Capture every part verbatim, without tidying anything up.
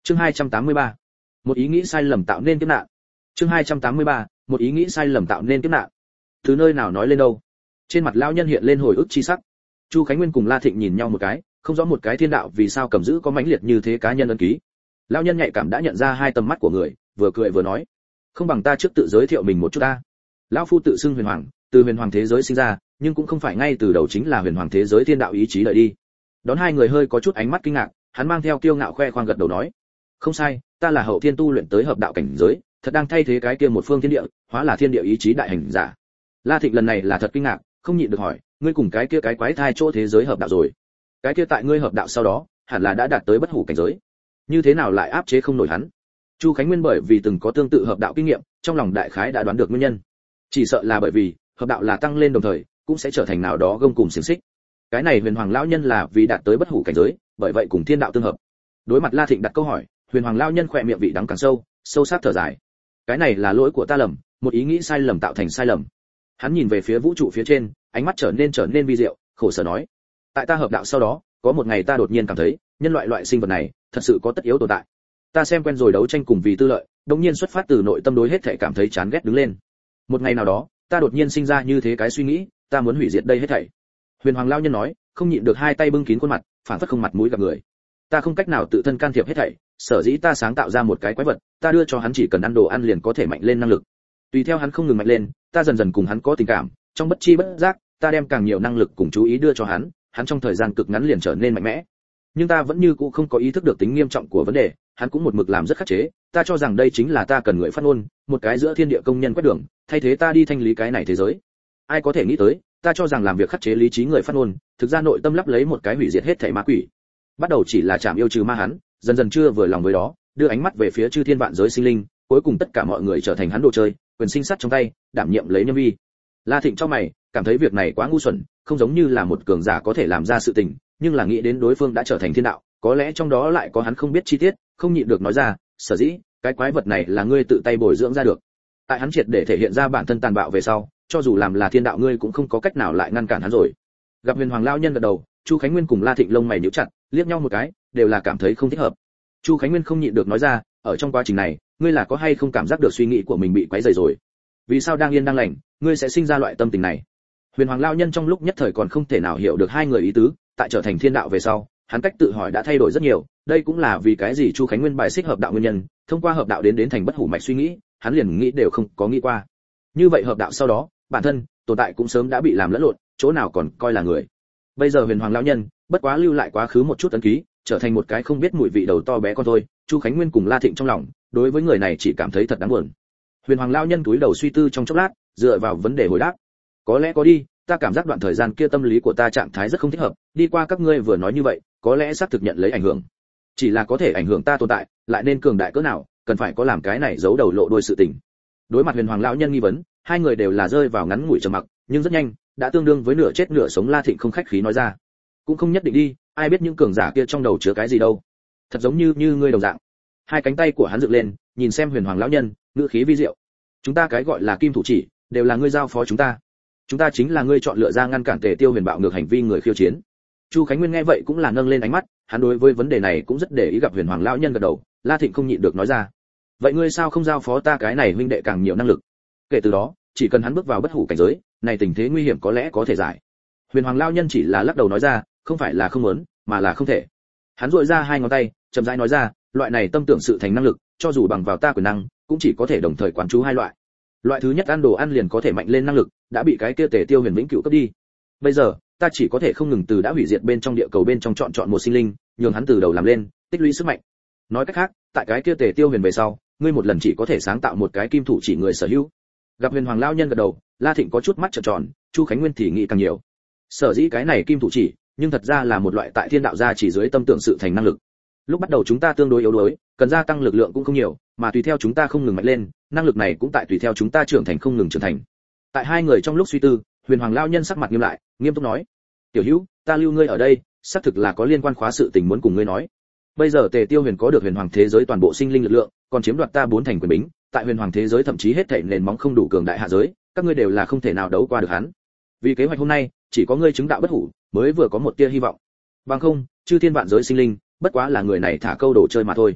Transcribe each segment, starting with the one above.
Chương hai trăm tám mươi ba. Một ý nghĩ sai lầm tạo nên kiếp nạn. Chương hai trăm tám mươi ba. Một ý nghĩ sai lầm tạo nên kiếp nạn. Từ nơi nào nói lên đâu? Trên mặt lão nhân hiện lên hồi ức chi sắc. Chu Khánh Nguyên cùng La Thịnh nhìn nhau một cái, không rõ một cái thiên đạo vì sao cầm giữ có mãnh liệt như thế cá nhân ân ký. Lão nhân nhạy cảm đã nhận ra hai tầm mắt của người, vừa cười vừa nói: "Không bằng ta trước tự giới thiệu mình một chút ta. Lão phu tự xưng Huyền Hoàng, từ Huyền Hoàng thế giới sinh ra, nhưng cũng không phải ngay từ đầu chính là Huyền Hoàng thế giới thiên đạo ý chí đợi đi." Đón hai người hơi có chút ánh mắt kinh ngạc, hắn mang theo kiêu ngạo khoe khoang gật đầu nói: "Không sai, ta là hậu thiên tu luyện tới hợp đạo cảnh giới, thật đang thay thế cái kia một phương thiên địa, hóa là thiên địa ý chí đại hành giả." La Thịnh lần này là thật kinh ngạc, không nhịn được hỏi: "Ngươi cùng cái kia cái quái thai chỗ thế giới hợp đạo rồi? Cái kia tại ngươi hợp đạo sau đó, hẳn là đã đạt tới bất hủ cảnh giới, như thế nào lại áp chế không nổi hắn?" Chu Khánh Nguyên bởi vì từng có tương tự hợp đạo kinh nghiệm, trong lòng đại khái đã đoán được nguyên nhân. Chỉ sợ là bởi vì hợp đạo là tăng lên đồng thời, cũng sẽ trở thành nào đó gông cùng xiềng xích. Cái này Huyền Hoàng lão nhân là vì đạt tới bất hủ cảnh giới, bởi vậy cùng thiên đạo tương hợp. Đối mặt La Thịnh đặt câu hỏi, Huyền Hoàng lão nhân khỏe miệng vị đắng càng sâu, sâu sắc thở dài. Cái này là lỗi của ta lầm, một ý nghĩ sai lầm tạo thành sai lầm. Hắn nhìn về phía vũ trụ phía trên, ánh mắt trở nên trở nên vi diệu, khổ sở nói: "Tại ta hợp đạo sau đó, có một ngày ta đột nhiên cảm thấy, nhân loại loại sinh vật này, thật sự có tất yếu tồn tại. Ta xem quen rồi đấu tranh cùng vì tư lợi, đột nhiên xuất phát từ nội tâm đối hết thảy cảm thấy chán ghét đứng lên. Một ngày nào đó, ta đột nhiên sinh ra như thế cái suy nghĩ, ta muốn hủy diệt đây hết thảy." Huyền Hoàng lão nhân nói, không nhịn được hai tay bưng kín khuôn mặt, phản phất không mặt mũi gặp người. "Ta không cách nào tự thân can thiệp hết thảy, sở dĩ ta sáng tạo ra một cái quái vật, ta đưa cho hắn chỉ cần ăn đồ ăn liền có thể mạnh lên năng lực. Tùy theo hắn không ngừng mạnh lên, ta dần dần cùng hắn có tình cảm, trong bất chi bất giác, ta đem càng nhiều năng lực cùng chú ý đưa cho hắn, hắn trong thời gian cực ngắn liền trở nên mạnh mẽ. Nhưng ta vẫn như cũ không có ý thức được tính nghiêm trọng của vấn đề, hắn cũng một mực làm rất khắc chế, ta cho rằng đây chính là ta cần người phát ngôn, một cái giữa thiên địa công nhân quét đường, thay thế ta đi thanh lý cái này thế giới. Ai có thể nghĩ tới, ta cho rằng làm việc khắc chế lý trí người phát ngôn, thực ra nội tâm lắp lấy một cái hủy diệt hết thảy ma quỷ. Bắt đầu chỉ là chạm yêu trừ ma hắn, dần dần chưa vừa lòng với đó, đưa ánh mắt về phía chư thiên vạn giới sinh linh, cuối cùng tất cả mọi người trở thành hắn đồ chơi, quyền sinh sát trong tay, đảm nhiệm lấy nhân vi." La Thịnh trong mày, cảm thấy việc này quá ngu xuẩn, không giống như là một cường giả có thể làm ra sự tình, nhưng là nghĩ đến đối phương đã trở thành thiên đạo, có lẽ trong đó lại có hắn không biết chi tiết, không nhịn được nói ra: "Sở dĩ, cái quái vật này là ngươi tự tay bồi dưỡng ra được. Tại hắn triệt để thể hiện ra bản thân tàn bạo về sau, cho dù làm là thiên đạo ngươi cũng không có cách nào lại ngăn cản hắn rồi." Gặp Huyền Hoàng lão nhân gật đầu, Chu Khánh Nguyên cùng La Thịnh lông mày nhíu chặt, liếc nhau một cái, đều là cảm thấy không thích hợp. Chu Khánh Nguyên không nhịn được nói ra: "Ở trong quá trình này, ngươi là có hay không cảm giác được suy nghĩ của mình bị quấy rầy rồi? Vì sao đang yên đang lành, ngươi sẽ sinh ra loại tâm tình này?" Huyền Hoàng lão nhân trong lúc nhất thời còn không thể nào hiểu được hai người ý tứ, tại trở thành thiên đạo về sau, hắn cách tự hỏi đã thay đổi rất nhiều, đây cũng là vì cái gì Chu Khánh Nguyên bài xích hợp đạo nguyên nhân, thông qua hợp đạo đến đến thành bất hủ mạch suy nghĩ, hắn liền nghĩ đều không có nghĩ qua. Như vậy hợp đạo sau đó, bản thân tồn tại cũng sớm đã bị làm lẫn lộn, chỗ nào còn coi là người. Bây giờ Huyền Hoàng lão nhân, bất quá lưu lại quá khứ một chút ấn ký, trở thành một cái không biết mùi vị đầu to bé con thôi. Chu Khánh Nguyên cùng La Thịnh trong lòng, đối với người này chỉ cảm thấy thật đáng buồn. Huyền Hoàng lão nhân túi đầu suy tư trong chốc lát, dựa vào vấn đề hồi đáp: "Có lẽ có đi, ta cảm giác đoạn thời gian kia tâm lý của ta trạng thái rất không thích hợp, đi qua các ngươi vừa nói như vậy, có lẽ xác thực nhận lấy ảnh hưởng. Chỉ là có thể ảnh hưởng ta tồn tại, lại nên cường đại cỡ nào, cần phải có làm cái này giấu đầu lộ đuôi sự tình." Đối mặt Huyền Hoàng lão nhân nghi vấn, hai người đều là rơi vào ngắn ngủi trầm mặc, nhưng rất nhanh, đã tương đương với nửa chết nửa sống La Thịnh không khách khí nói ra: "Cũng không nhất định đi, ai biết những cường giả kia trong đầu chứa cái gì đâu. Thật giống như như ngươi đồng dạng." Hai cánh tay của hắn dựng lên, nhìn xem Huyền Hoàng lão nhân, ngữ khí vi diệu: "Chúng ta cái gọi là kim thủ chỉ, đều là ngươi giao phó chúng ta. Chúng ta chính là ngươi chọn lựa ra ngăn cản Tề Tiêu Huyền bạo ngược hành vi người khiêu chiến." Chu Khánh Nguyên nghe vậy cũng là nâng lên ánh mắt, hắn đối với vấn đề này cũng rất để ý. Gặp Huyền Hoàng lão nhân gật đầu, La Thịnh không nhịn được nói ra: "Vậy ngươi sao không giao phó ta cái này huynh đệ càng nhiều năng lực? Kể từ đó, chỉ cần hắn bước vào bất hủ cảnh giới, này tình thế nguy hiểm có lẽ có thể giải." Huyền Hoàng lão nhân chỉ là lắc đầu nói ra: "Không phải là không muốn, mà là không thể." Hắn duỗi ra hai ngón tay, chậm rãi nói ra: "Loại này tâm tưởng sự thành năng lực, cho dù bằng vào ta quyền năng, cũng chỉ có thể đồng thời quán chú hai loại. Loại thứ nhất ăn đồ ăn liền có thể mạnh lên năng lực, đã bị cái kia Tề Tiêu Huyền vĩnh cửu cướp đi. Bây giờ, ta chỉ có thể không ngừng từ đã hủy diệt bên trong địa cầu bên trong chọn chọn một sinh linh, nhường hắn từ đầu làm lên, tích lũy sức mạnh. Nói cách khác, tại cái kia Tề Tiêu Huyền về sau, ngươi một lần chỉ có thể sáng tạo một cái kim thủ chỉ người sở hữu." Gặp Huyền Hoàng lão nhân gật đầu, La Thịnh có chút mắt trợn tròn, Chu Khánh Nguyên thì nghĩ càng nhiều. Sở dĩ cái này kim thủ chỉ, nhưng thật ra là một loại tại thiên đạo gia chỉ dưới tâm tưởng sự thành năng lực. Lúc bắt đầu chúng ta tương đối yếu đuối, cần gia tăng lực lượng cũng không nhiều, mà tùy theo chúng ta không ngừng mạnh lên, năng lực này cũng tại tùy theo chúng ta trưởng thành không ngừng trưởng thành. Tại hai người trong lúc suy tư, Huyền Hoàng lão nhân sắc mặt nghiêm lại, nghiêm túc nói: "Tiểu Hữu, ta lưu ngươi ở đây, xác thực là có liên quan khóa sự tình muốn cùng ngươi nói. Bây giờ Tề Tiêu Huyền có được Huyền Hoàng thế giới toàn bộ sinh linh lực lượng, còn chiếm đoạt ta bốn thành quyền bính, tại Huyền Hoàng thế giới thậm chí hết thảy nền móng không đủ cường đại hạ giới, các ngươi đều là không thể nào đấu qua được hắn. Vì kế hoạch hôm nay, chỉ có ngươi chứng đạo bất hủ, mới vừa có một tia hy vọng. Bằng không, chư thiên vạn giới sinh linh, bất quá là người này thả câu đồ chơi mà thôi."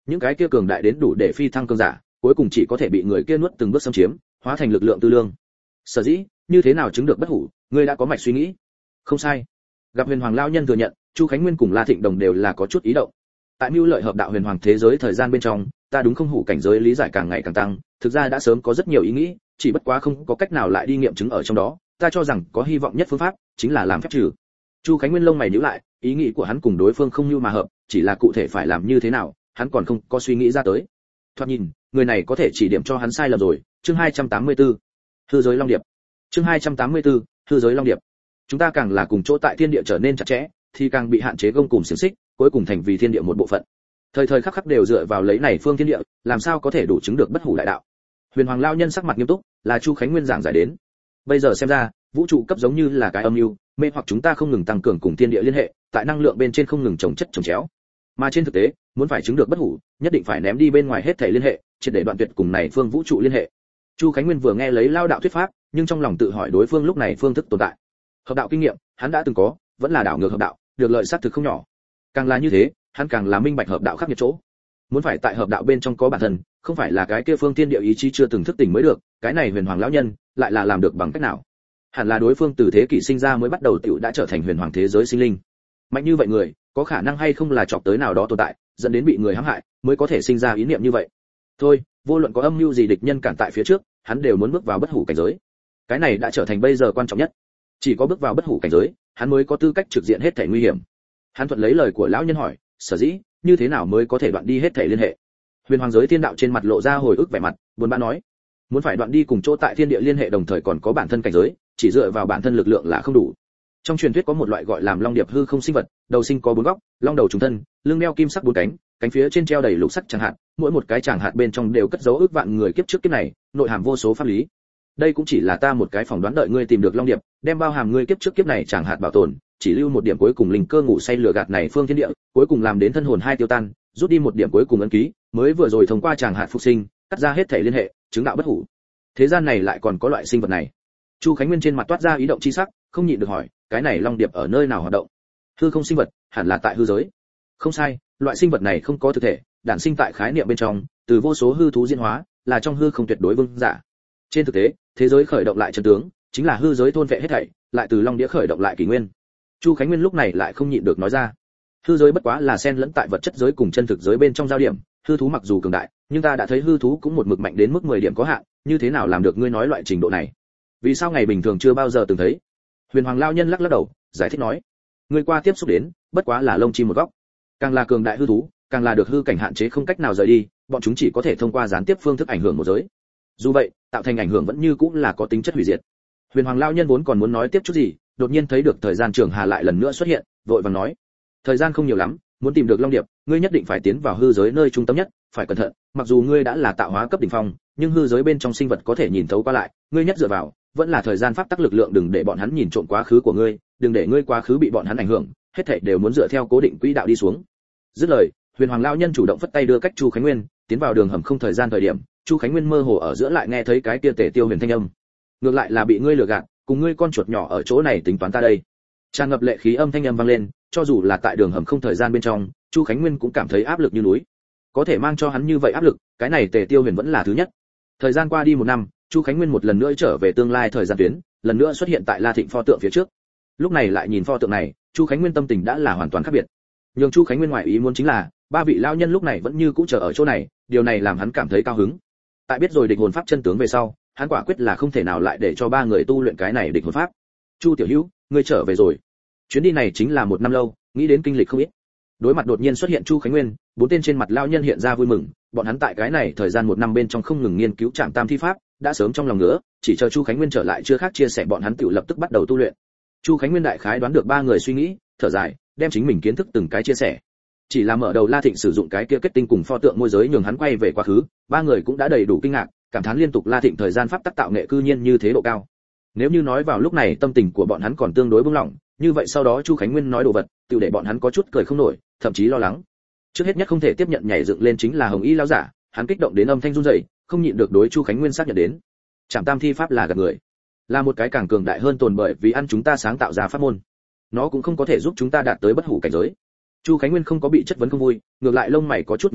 những cái kia cường đại đến đủ để phi thăng cường giả cuối cùng chỉ có thể bị người kia nuốt từng bước xâm chiếm, hóa thành lực lượng tư lương. Sở dĩ như thế nào chứng được bất hủ, ngươi đã có mạch suy nghĩ. Không sai. Gặp Huyền Hoàng lão nhân thừa nhận, Chu Khánh Nguyên cùng La Thịnh Đồng đều là có chút ý động. Tại mưu lợi hợp đạo huyền hoàng thế giới thời gian bên trong, ta đúng không hủ cảnh giới lý giải càng ngày càng tăng, thực ra đã sớm có rất nhiều ý nghĩ, chỉ bất quá không có cách nào lại đi nghiệm chứng ở trong đó, ta cho rằng có hy vọng nhất phương pháp chính là làm phép trừ. Chu Khánh Nguyên lông mày nhíu lại, ý nghĩ của hắn cùng đối phương không như mà hợp, chỉ là cụ thể phải làm như thế nào, hắn còn không có suy nghĩ ra tới. Thoạt nhìn, người này có thể chỉ điểm cho hắn sai lầm rồi. Chương hai trăm tám mươi tư, hư giới long điệp. Chương hai trăm tám mươi tư, hư giới long điệp. Chúng ta càng là cùng chỗ tại thiên địa trở nên chặt chẽ, thì càng bị hạn chế gông cùm xiềng xích, cuối cùng thành vì thiên địa một bộ phận. Thời thời khắc khắc đều dựa vào lấy này phương thiên địa, làm sao có thể đủ chứng được bất hủ đại đạo. Huyền Hoàng lão nhân sắc mặt nghiêm túc, là Chu Khánh Nguyên giảng giải đến. Bây giờ xem ra, vũ trụ cấp giống như là cái âm mưu, mê hoặc chúng ta không ngừng tăng cường cùng thiên địa liên hệ, tại năng lượng bên trên không ngừng chồng chất chồng chéo. Mà trên thực tế, muốn phải chứng được bất hủ, nhất định phải ném đi bên ngoài hết thể liên hệ, triệt để đoạn tuyệt cùng này phương vũ trụ liên hệ. Chu Khánh Nguyên vừa nghe lấy lao đạo thuyết pháp, nhưng trong lòng tự hỏi đối phương lúc này phương thức tồn tại. Hợp đạo kinh nghiệm, hắn đã từng có, vẫn là đảo ngược hợp đạo, được lợi sát thực không nhỏ. Càng là như thế, hắn càng là minh bạch hợp đạo khác biệt chỗ. Muốn phải tại hợp đạo bên trong có bản thân, không phải là cái kia phương thiên địa ý chí chưa từng thức tỉnh mới được, cái này Huyền Hoàng lão nhân lại là làm được bằng cách nào? Hẳn là đối phương từ thế kỷ sinh ra mới bắt đầu tiểu đã trở thành huyền hoàng thế giới sinh linh. Mạnh như vậy người, có khả năng hay không là chọc tới nào đó tồn tại, dẫn đến bị người hãm hại, mới có thể sinh ra ý niệm như vậy. Thôi, vô luận có âm mưu gì địch nhân cản tại phía trước, hắn đều muốn bước vào bất hủ cảnh giới. Cái này đã trở thành bây giờ quan trọng nhất. Chỉ có bước vào bất hủ cảnh giới, hắn mới có tư cách trực diện hết thảy nguy hiểm. Hắn thuận lấy lời của lão nhân hỏi, sở dĩ, như thế nào mới có thể đoạn đi hết thảy liên hệ? Huyền Hoàng giới thiên đạo trên mặt lộ ra hồi ức vẻ mặt, buồn bã nói, muốn phải đoạn đi cùng chỗ tại thiên địa liên hệ đồng thời còn có bản thân cảnh giới, chỉ dựa vào bản thân lực lượng là không đủ. Trong truyền thuyết có một loại gọi làm long điệp hư không sinh vật, đầu sinh có bốn góc, long đầu trùng thân, lưng đeo kim sắc bốn cánh, cánh phía trên treo đầy lục sắc chẳng hạn, mỗi một cái chẳng hạt bên trong đều cất giấu ước vạn người kiếp trước kiếp này, nội hàm vô số pháp lý. Đây cũng chỉ là ta một cái phỏng đoán, đợi ngươi tìm được long điệp, đem bao hàm ngươi kiếp trước kiếp này chẳng hạt bảo tồn, chỉ lưu một điểm cuối cùng linh cơ ngủ say lừa gạt này phương thiên địa, cuối cùng làm đến thân hồn hai tiêu tan, rút đi một điểm cuối cùng ấn ký, mới vừa rồi thông qua chẳng hạt phục sinh, cắt ra hết thể liên hệ, chứng đạo bất hủ. Thế gian này lại còn có loại sinh vật này. Chu Khánh Nguyên trên mặt toát ra ý động chi sắc, không nhịn được hỏi, cái này long điệp ở nơi nào hoạt động? Hư không sinh vật, hẳn là tại hư giới. Không sai, loại sinh vật này không có thực thể, đản sinh tại khái niệm bên trong, từ vô số hư thú diễn hóa, là trong hư không tuyệt đối vương giả. Trên thực tế, thế giới khởi động lại chân tướng, chính là hư giới thôn vệ hết thảy, lại từ long đĩa khởi động lại kỷ nguyên. Chu Khánh Nguyên lúc này lại không nhịn được nói ra, hư giới bất quá là xen lẫn tại vật chất giới cùng chân thực giới bên trong giao điểm, hư thú mặc dù cường đại, nhưng ta đã thấy hư thú cũng một mực mạnh đến mức mười điểm có hạn, như thế nào làm được ngươi nói loại trình độ này? Vì sao ngày bình thường chưa bao giờ từng thấy? Huyền Hoàng lão nhân lắc lắc đầu, giải thích nói, ngươi qua tiếp xúc đến, bất quá là lông chim một góc. Càng là cường đại hư thú, càng là được hư cảnh hạn chế không cách nào rời đi, bọn chúng chỉ có thể thông qua gián tiếp phương thức ảnh hưởng một giới. Dù vậy, tạo thành ảnh hưởng vẫn như cũng là có tính chất hủy diệt. Huyền Hoàng lão nhân vốn còn muốn nói tiếp chút gì, đột nhiên thấy được thời gian trường hà lại lần nữa xuất hiện, vội vàng nói, thời gian không nhiều lắm, muốn tìm được long điệp, ngươi nhất định phải tiến vào hư giới nơi trung tâm nhất, phải cẩn thận, mặc dù ngươi đã là tạo hóa cấp đỉnh phong, nhưng hư giới bên trong sinh vật có thể nhìn thấu qua lại, ngươi nhất dựa vào vẫn là thời gian pháp tắc lực lượng, đừng để bọn hắn nhìn trộm quá khứ của ngươi, đừng để ngươi quá khứ bị bọn hắn ảnh hưởng, hết thảy đều muốn dựa theo cố định quỹ đạo đi xuống. Dứt lời, Huyền Hoàng lão nhân chủ động phất tay đưa cách Chu Khánh Nguyên tiến vào đường hầm không thời gian thời điểm, Chu Khánh Nguyên mơ hồ ở giữa lại nghe thấy cái kia Tề Tiêu Huyền thanh âm. Ngược lại là bị ngươi lừa gạt, cùng ngươi con chuột nhỏ ở chỗ này tính toán ta đây. Tràn ngập lệ khí âm thanh âm vang lên, cho dù là tại đường hầm không thời gian bên trong, Chu Khánh Nguyên cũng cảm thấy áp lực như núi. Có thể mang cho hắn như vậy áp lực, cái này Tề Tiêu Huyền vẫn là thứ nhất. Thời gian qua đi một năm, Chu Khánh Nguyên một lần nữa trở về tương lai thời gian tuyến, lần nữa xuất hiện tại La Thịnh pho tượng phía trước. Lúc này lại nhìn pho tượng này, Chu Khánh Nguyên tâm tình đã là hoàn toàn khác biệt. Nhưng Chu Khánh Nguyên ngoài ý muốn chính là, ba vị lão nhân lúc này vẫn như cũ chờ ở chỗ này, điều này làm hắn cảm thấy cao hứng. Tại biết rồi địch hồn pháp chân tướng về sau, hắn quả quyết là không thể nào lại để cho ba người tu luyện cái này địch hồn pháp. Chu tiểu hữu, ngươi trở về rồi. Chuyến đi này chính là một năm lâu, nghĩ đến kinh lịch không ít. Đối mặt đột nhiên xuất hiện Chu Khánh Nguyên, bốn tên trên mặt lão nhân hiện ra vui mừng, bọn hắn tại cái này thời gian một năm bên trong không ngừng nghiên cứu Trảm Tam Thi pháp, đã sớm trong lòng ngứa, chỉ chờ Chu Khánh Nguyên trở lại chưa khác chia sẻ bọn hắn tự lập tức bắt đầu tu luyện. Chu Khánh Nguyên đại khái đoán được ba người suy nghĩ, thở dài, đem chính mình kiến thức từng cái chia sẻ. Chỉ là mở đầu La Thịnh sử dụng cái kia kết tinh cùng pho tượng môi giới nhường hắn quay về quá khứ, ba người cũng đã đầy đủ kinh ngạc, cảm thán liên tục La Thịnh thời gian pháp tác tạo nghệ cư nhiên như thế độ cao. Nếu như nói vào lúc này tâm tình của bọn hắn còn tương đối bướng lỏng, như vậy sau đó Chu Khánh Nguyên nói đồ vật, tự để bọn hắn có chút cười không nổi, thậm chí lo lắng. Trước hết nhất không thể tiếp nhận nhảy dựng lên chính là Hồng Y lão giả, hắn kích động đến âm thanh run rẩy, không nhịn được đối Chu Khánh Nguyên xác nhận đến. Trảm Tam Thi pháp là gạt người, là một cái càng cường đại hơn tồn bởi vì ăn chúng ta sáng tạo ra pháp môn. Nó cũng không có thể giúp chúng ta đạt tới bất hủ cảnh giới. Chu Khánh Nguyên không có bị chất vấn không vui, ngược lại lông mày có chút nhíu lên,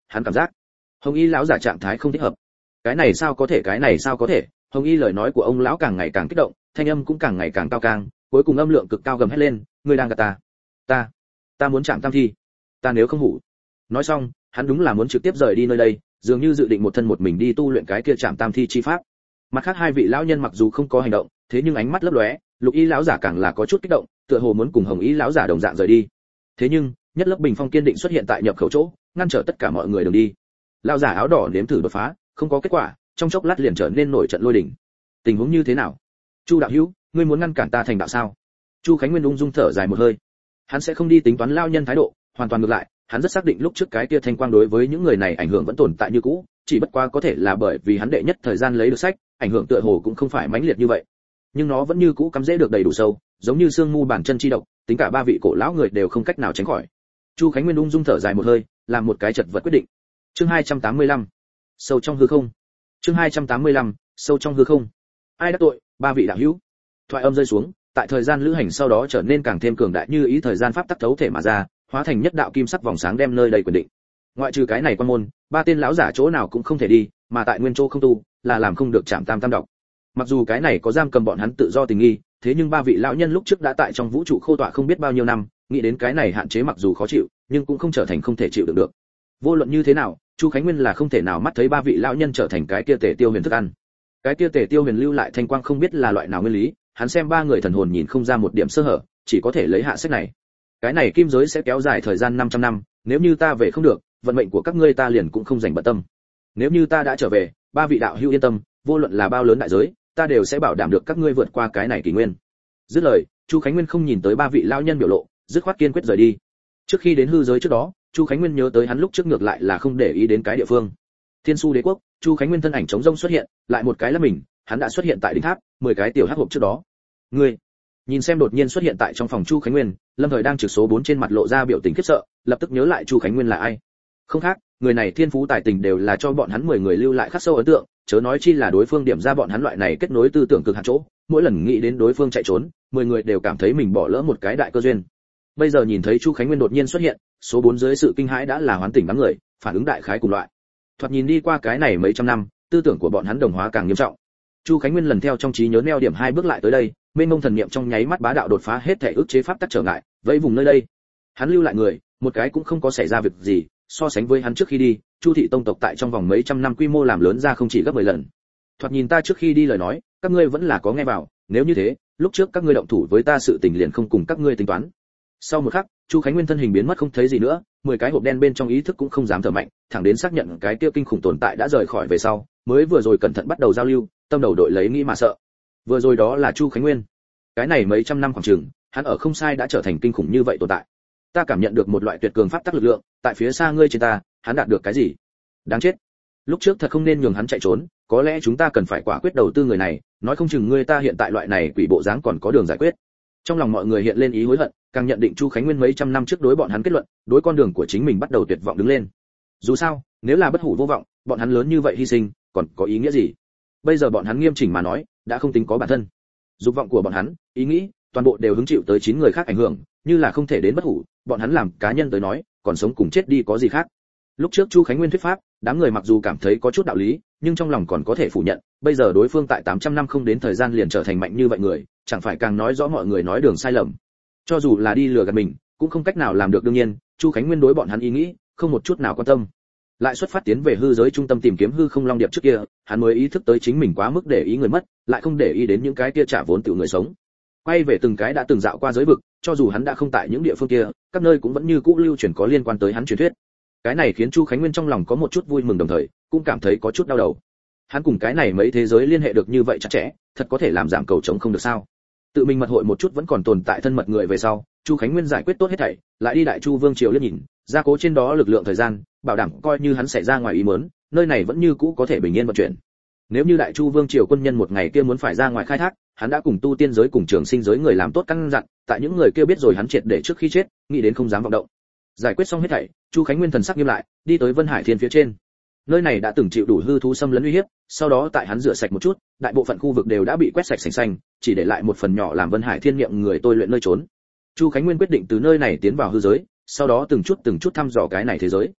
hắn cảm giác hồng y lão giả trạng thái không thích hợp. Cái này sao có thể, cái này sao có thể? Hồng y lời nói của ông lão càng ngày càng kích động, thanh âm cũng càng ngày càng cao càng, cuối cùng âm lượng cực cao gầm hét lên, ngươi đang gạt ta, ta ta muốn chạm tam thi, ta nếu không hủ. Nói xong hắn đúng là muốn trực tiếp rời đi nơi đây, dường như dự định một thân một mình đi tu luyện cái kia chạm tam thi chi pháp. Mặt khác hai vị lão nhân mặc dù không có hành động, thế nhưng ánh mắt lấp lóe, lục y lão giả càng là có chút kích động, tựa hồ muốn cùng hồng y lão giả đồng dạng rời đi. Thế nhưng nhất lớp bình phong kiên định xuất hiện tại nhập khẩu chỗ, ngăn trở tất cả mọi người đường đi. Lão giả áo đỏ nếm thử đột phá, không có kết quả, trong chốc lát liền trở nên nổi trận lôi đình. Tình huống như thế nào? Chu đạo hữu, ngươi muốn ngăn cản ta thành đạo sao? Chu Khánh Nguyên ung dung thở dài một hơi. Hắn sẽ không đi tính toán lao nhân thái độ, hoàn toàn ngược lại, hắn rất xác định lúc trước cái kia thanh quang đối với những người này ảnh hưởng vẫn tồn tại như cũ, chỉ bất quá có thể là bởi vì hắn đệ nhất thời gian lấy được sách, ảnh hưởng tựa hồ cũng không phải mãnh liệt như vậy. Nhưng nó vẫn như cũ cắm rễ được đầy đủ sâu, giống như xương mu bàn chân chi độc, tính cả ba vị cổ lão người đều không cách nào tránh khỏi. Chu Khánh Nguyên ung dung thở dài một hơi, làm một cái chật vật quyết định. Chương hai trăm tám mươi lăm, sâu trong hư không. Chương hai trăm tám mươi lăm, sâu trong hư không. Ai đắc tội, ba vị đạo hữu. Thoại âm rơi xuống, tại thời gian lữ hành sau đó trở nên càng thêm cường đại như ý thời gian pháp tắc thấu thể mà ra, hóa thành nhất đạo kim sắc vòng sáng đem nơi đầy quyền định. Ngoại trừ cái này quan môn, ba tên lão giả chỗ nào cũng không thể đi, mà tại nguyên chỗ không tu, là làm không được chạm tam tam độc. Mặc dù cái này có giam cầm bọn hắn tự do tình nghi, thế nhưng ba vị lão nhân lúc trước đã tại trong vũ trụ khô tọa không biết bao nhiêu năm, nghĩ đến cái này hạn chế mặc dù khó chịu, nhưng cũng không trở thành không thể chịu được được. Vô luận như thế nào, Chu Khánh Nguyên là không thể nào mắt thấy ba vị lão nhân trở thành cái kia Tề Tiêu Huyền thức ăn. Cái kia Tề Tiêu Huyền lưu lại thanh quang không biết là loại nào nguyên lý, hắn xem ba người thần hồn nhìn không ra một điểm sơ hở, chỉ có thể lấy hạ sách này. Cái này kim giới sẽ kéo dài thời gian năm trăm năm, nếu như ta về không được, vận mệnh của các ngươi ta liền cũng không dành bận tâm. Nếu như ta đã trở về, ba vị đạo hữu yên tâm, vô luận là bao lớn đại giới, ta đều sẽ bảo đảm được các ngươi vượt qua cái này kỷ nguyên. Dứt lời, Chu Khánh Nguyên không nhìn tới ba vị lão nhân biểu lộ, dứt khoát kiên quyết rời đi. Trước khi đến hư giới trước đó, Chu Khánh Nguyên nhớ tới hắn lúc trước ngược lại là không để ý đến cái địa phương. Thiên Su Đế quốc, Chu Khánh Nguyên thân ảnh chống rông xuất hiện, lại một cái là mình, hắn đã xuất hiện tại đỉnh tháp, mười cái tiểu hắc hộp trước đó. Ngươi, nhìn xem đột nhiên xuất hiện tại trong phòng Chu Khánh Nguyên, Lâm Thời đang trực số bốn trên mặt lộ ra biểu tình khiếp sợ, lập tức nhớ lại Chu Khánh Nguyên là ai. Không khác, người này thiên phú tài tình đều là cho bọn hắn mười người lưu lại khắc sâu ấn tượng, chớ nói chi là đối phương điểm ra bọn hắn loại này kết nối tư tưởng cực hạn chỗ, mỗi lần nghĩ đến đối phương chạy trốn, mười người đều cảm thấy mình bỏ lỡ một cái đại cơ duyên. Bây giờ nhìn thấy Chu Khánh Nguyên đột nhiên xuất hiện, số bốn dưới sự kinh hãi đã là hoán tỉnh đám người, phản ứng đại khái cùng loại. Thoạt nhìn đi qua cái này mấy trăm năm, tư tưởng của bọn hắn đồng hóa càng nghiêm trọng. Chu Khánh Nguyên lần theo trong trí nhớ neo điểm hai bước lại tới đây, mênh mông thần niệm trong nháy mắt bá đạo đột phá hết thể ức chế pháp tắc trở ngại, vẫy vùng nơi đây. Hắn lưu lại người, một cái cũng không có xảy ra việc gì, so sánh với hắn trước khi đi, Chu thị tông tộc tại trong vòng mấy trăm năm quy mô làm lớn ra không chỉ gấp mười lần. Thoạt nhìn ta trước khi đi lời nói, các ngươi vẫn là có nghe vào, nếu như thế, lúc trước các ngươi động thủ với ta sự tình liền không cùng các ngươi tính toán. Sau một khắc, Chu Khánh Nguyên thân hình biến mất không thấy gì nữa, mười cái hộp đen bên trong ý thức cũng không dám thở mạnh, thẳng đến xác nhận cái kia kinh khủng tồn tại đã rời khỏi về sau, mới vừa rồi cẩn thận bắt đầu giao lưu, tâm đầu đội lấy nghĩ mà sợ. Vừa rồi đó là Chu Khánh Nguyên. Cái này mấy trăm năm khoảng chừng, hắn ở không sai đã trở thành kinh khủng như vậy tồn tại. Ta cảm nhận được một loại tuyệt cường pháp tắc lực lượng, tại phía xa ngươi trên ta, hắn đạt được cái gì? Đáng chết. Lúc trước thật không nên nhường hắn chạy trốn, có lẽ chúng ta cần phải quả quyết đầu tư người này, nói không chừng ngươi ta hiện tại loại này quỷ bộ dáng còn có đường giải quyết. Trong lòng mọi người hiện lên ý hối hận, càng nhận định Chu Khánh Nguyên mấy trăm năm trước đối bọn hắn kết luận, đối con đường của chính mình bắt đầu tuyệt vọng đứng lên. Dù sao, nếu là bất hủ vô vọng, bọn hắn lớn như vậy hy sinh, còn có ý nghĩa gì? Bây giờ bọn hắn nghiêm chỉnh mà nói, đã không tính có bản thân. Dục vọng của bọn hắn, ý nghĩ, toàn bộ đều hứng chịu tới chín người khác ảnh hưởng, như là không thể đến bất hủ, bọn hắn làm cá nhân tới nói, còn sống cùng chết đi có gì khác. Lúc trước Chu Khánh Nguyên thuyết pháp, đám người mặc dù cảm thấy có chút đạo lý, nhưng trong lòng còn có thể phủ nhận, bây giờ đối phương tại tám trăm năm không đến thời gian liền trở thành mạnh như vậy người, chẳng phải càng nói rõ mọi người nói đường sai lầm. Cho dù là đi lừa gạt mình, cũng không cách nào làm được đương nhiên, Chu Khánh Nguyên đối bọn hắn ý nghĩ, không một chút nào quan tâm. Lại xuất phát tiến về hư giới trung tâm tìm kiếm hư không long điệp trước kia, hắn mới ý thức tới chính mình quá mức để ý người mất, lại không để ý đến những cái kia trả vốn tự người sống. Quay về từng cái đã từng dạo qua giới vực, cho dù hắn đã không tại những địa phương kia, các nơi cũng vẫn như cũ lưu truyền có liên quan tới hắn truyền thuyết. Cái này khiến Chu Khánh Nguyên trong lòng có một chút vui mừng đồng thời, cũng cảm thấy có chút đau đầu. Hắn cùng cái này mấy thế giới liên hệ được như vậy chặt chẽ, thật có thể làm giảm cầu chống không được sao? Tự mình mật hội một chút vẫn còn tồn tại thân mật người về sau, Chu Khánh Nguyên giải quyết tốt hết thảy, lại đi Đại Chu Vương triều liếc nhìn, gia cố trên đó lực lượng thời gian, bảo đảm coi như hắn xảy ra ngoài ý muốn, nơi này vẫn như cũ có thể bình yên vận chuyển. Nếu như Đại Chu Vương triều quân nhân một ngày kia muốn phải ra ngoài khai thác, hắn đã cùng tu tiên giới cùng trường sinh giới người làm tốt căn dặn, tại những người kia biết rồi hắn triệt để trước khi chết, nghĩ đến không dám vọng động. Giải quyết xong hết thảy, Chu Khánh Nguyên thần sắc nghiêm lại, đi tới Vân Hải Thiên phía trên. Nơi này đã từng chịu đủ hư thú xâm lấn uy hiếp, sau đó tại hắn rửa sạch một chút, đại bộ phận khu vực đều đã bị quét sạch sành xanh, chỉ để lại một phần nhỏ làm Vân Hải Thiên niệm người tôi luyện nơi trốn. Chu Khánh Nguyên quyết định từ nơi này tiến vào hư giới, sau đó từng chút từng chút thăm dò cái này thế giới.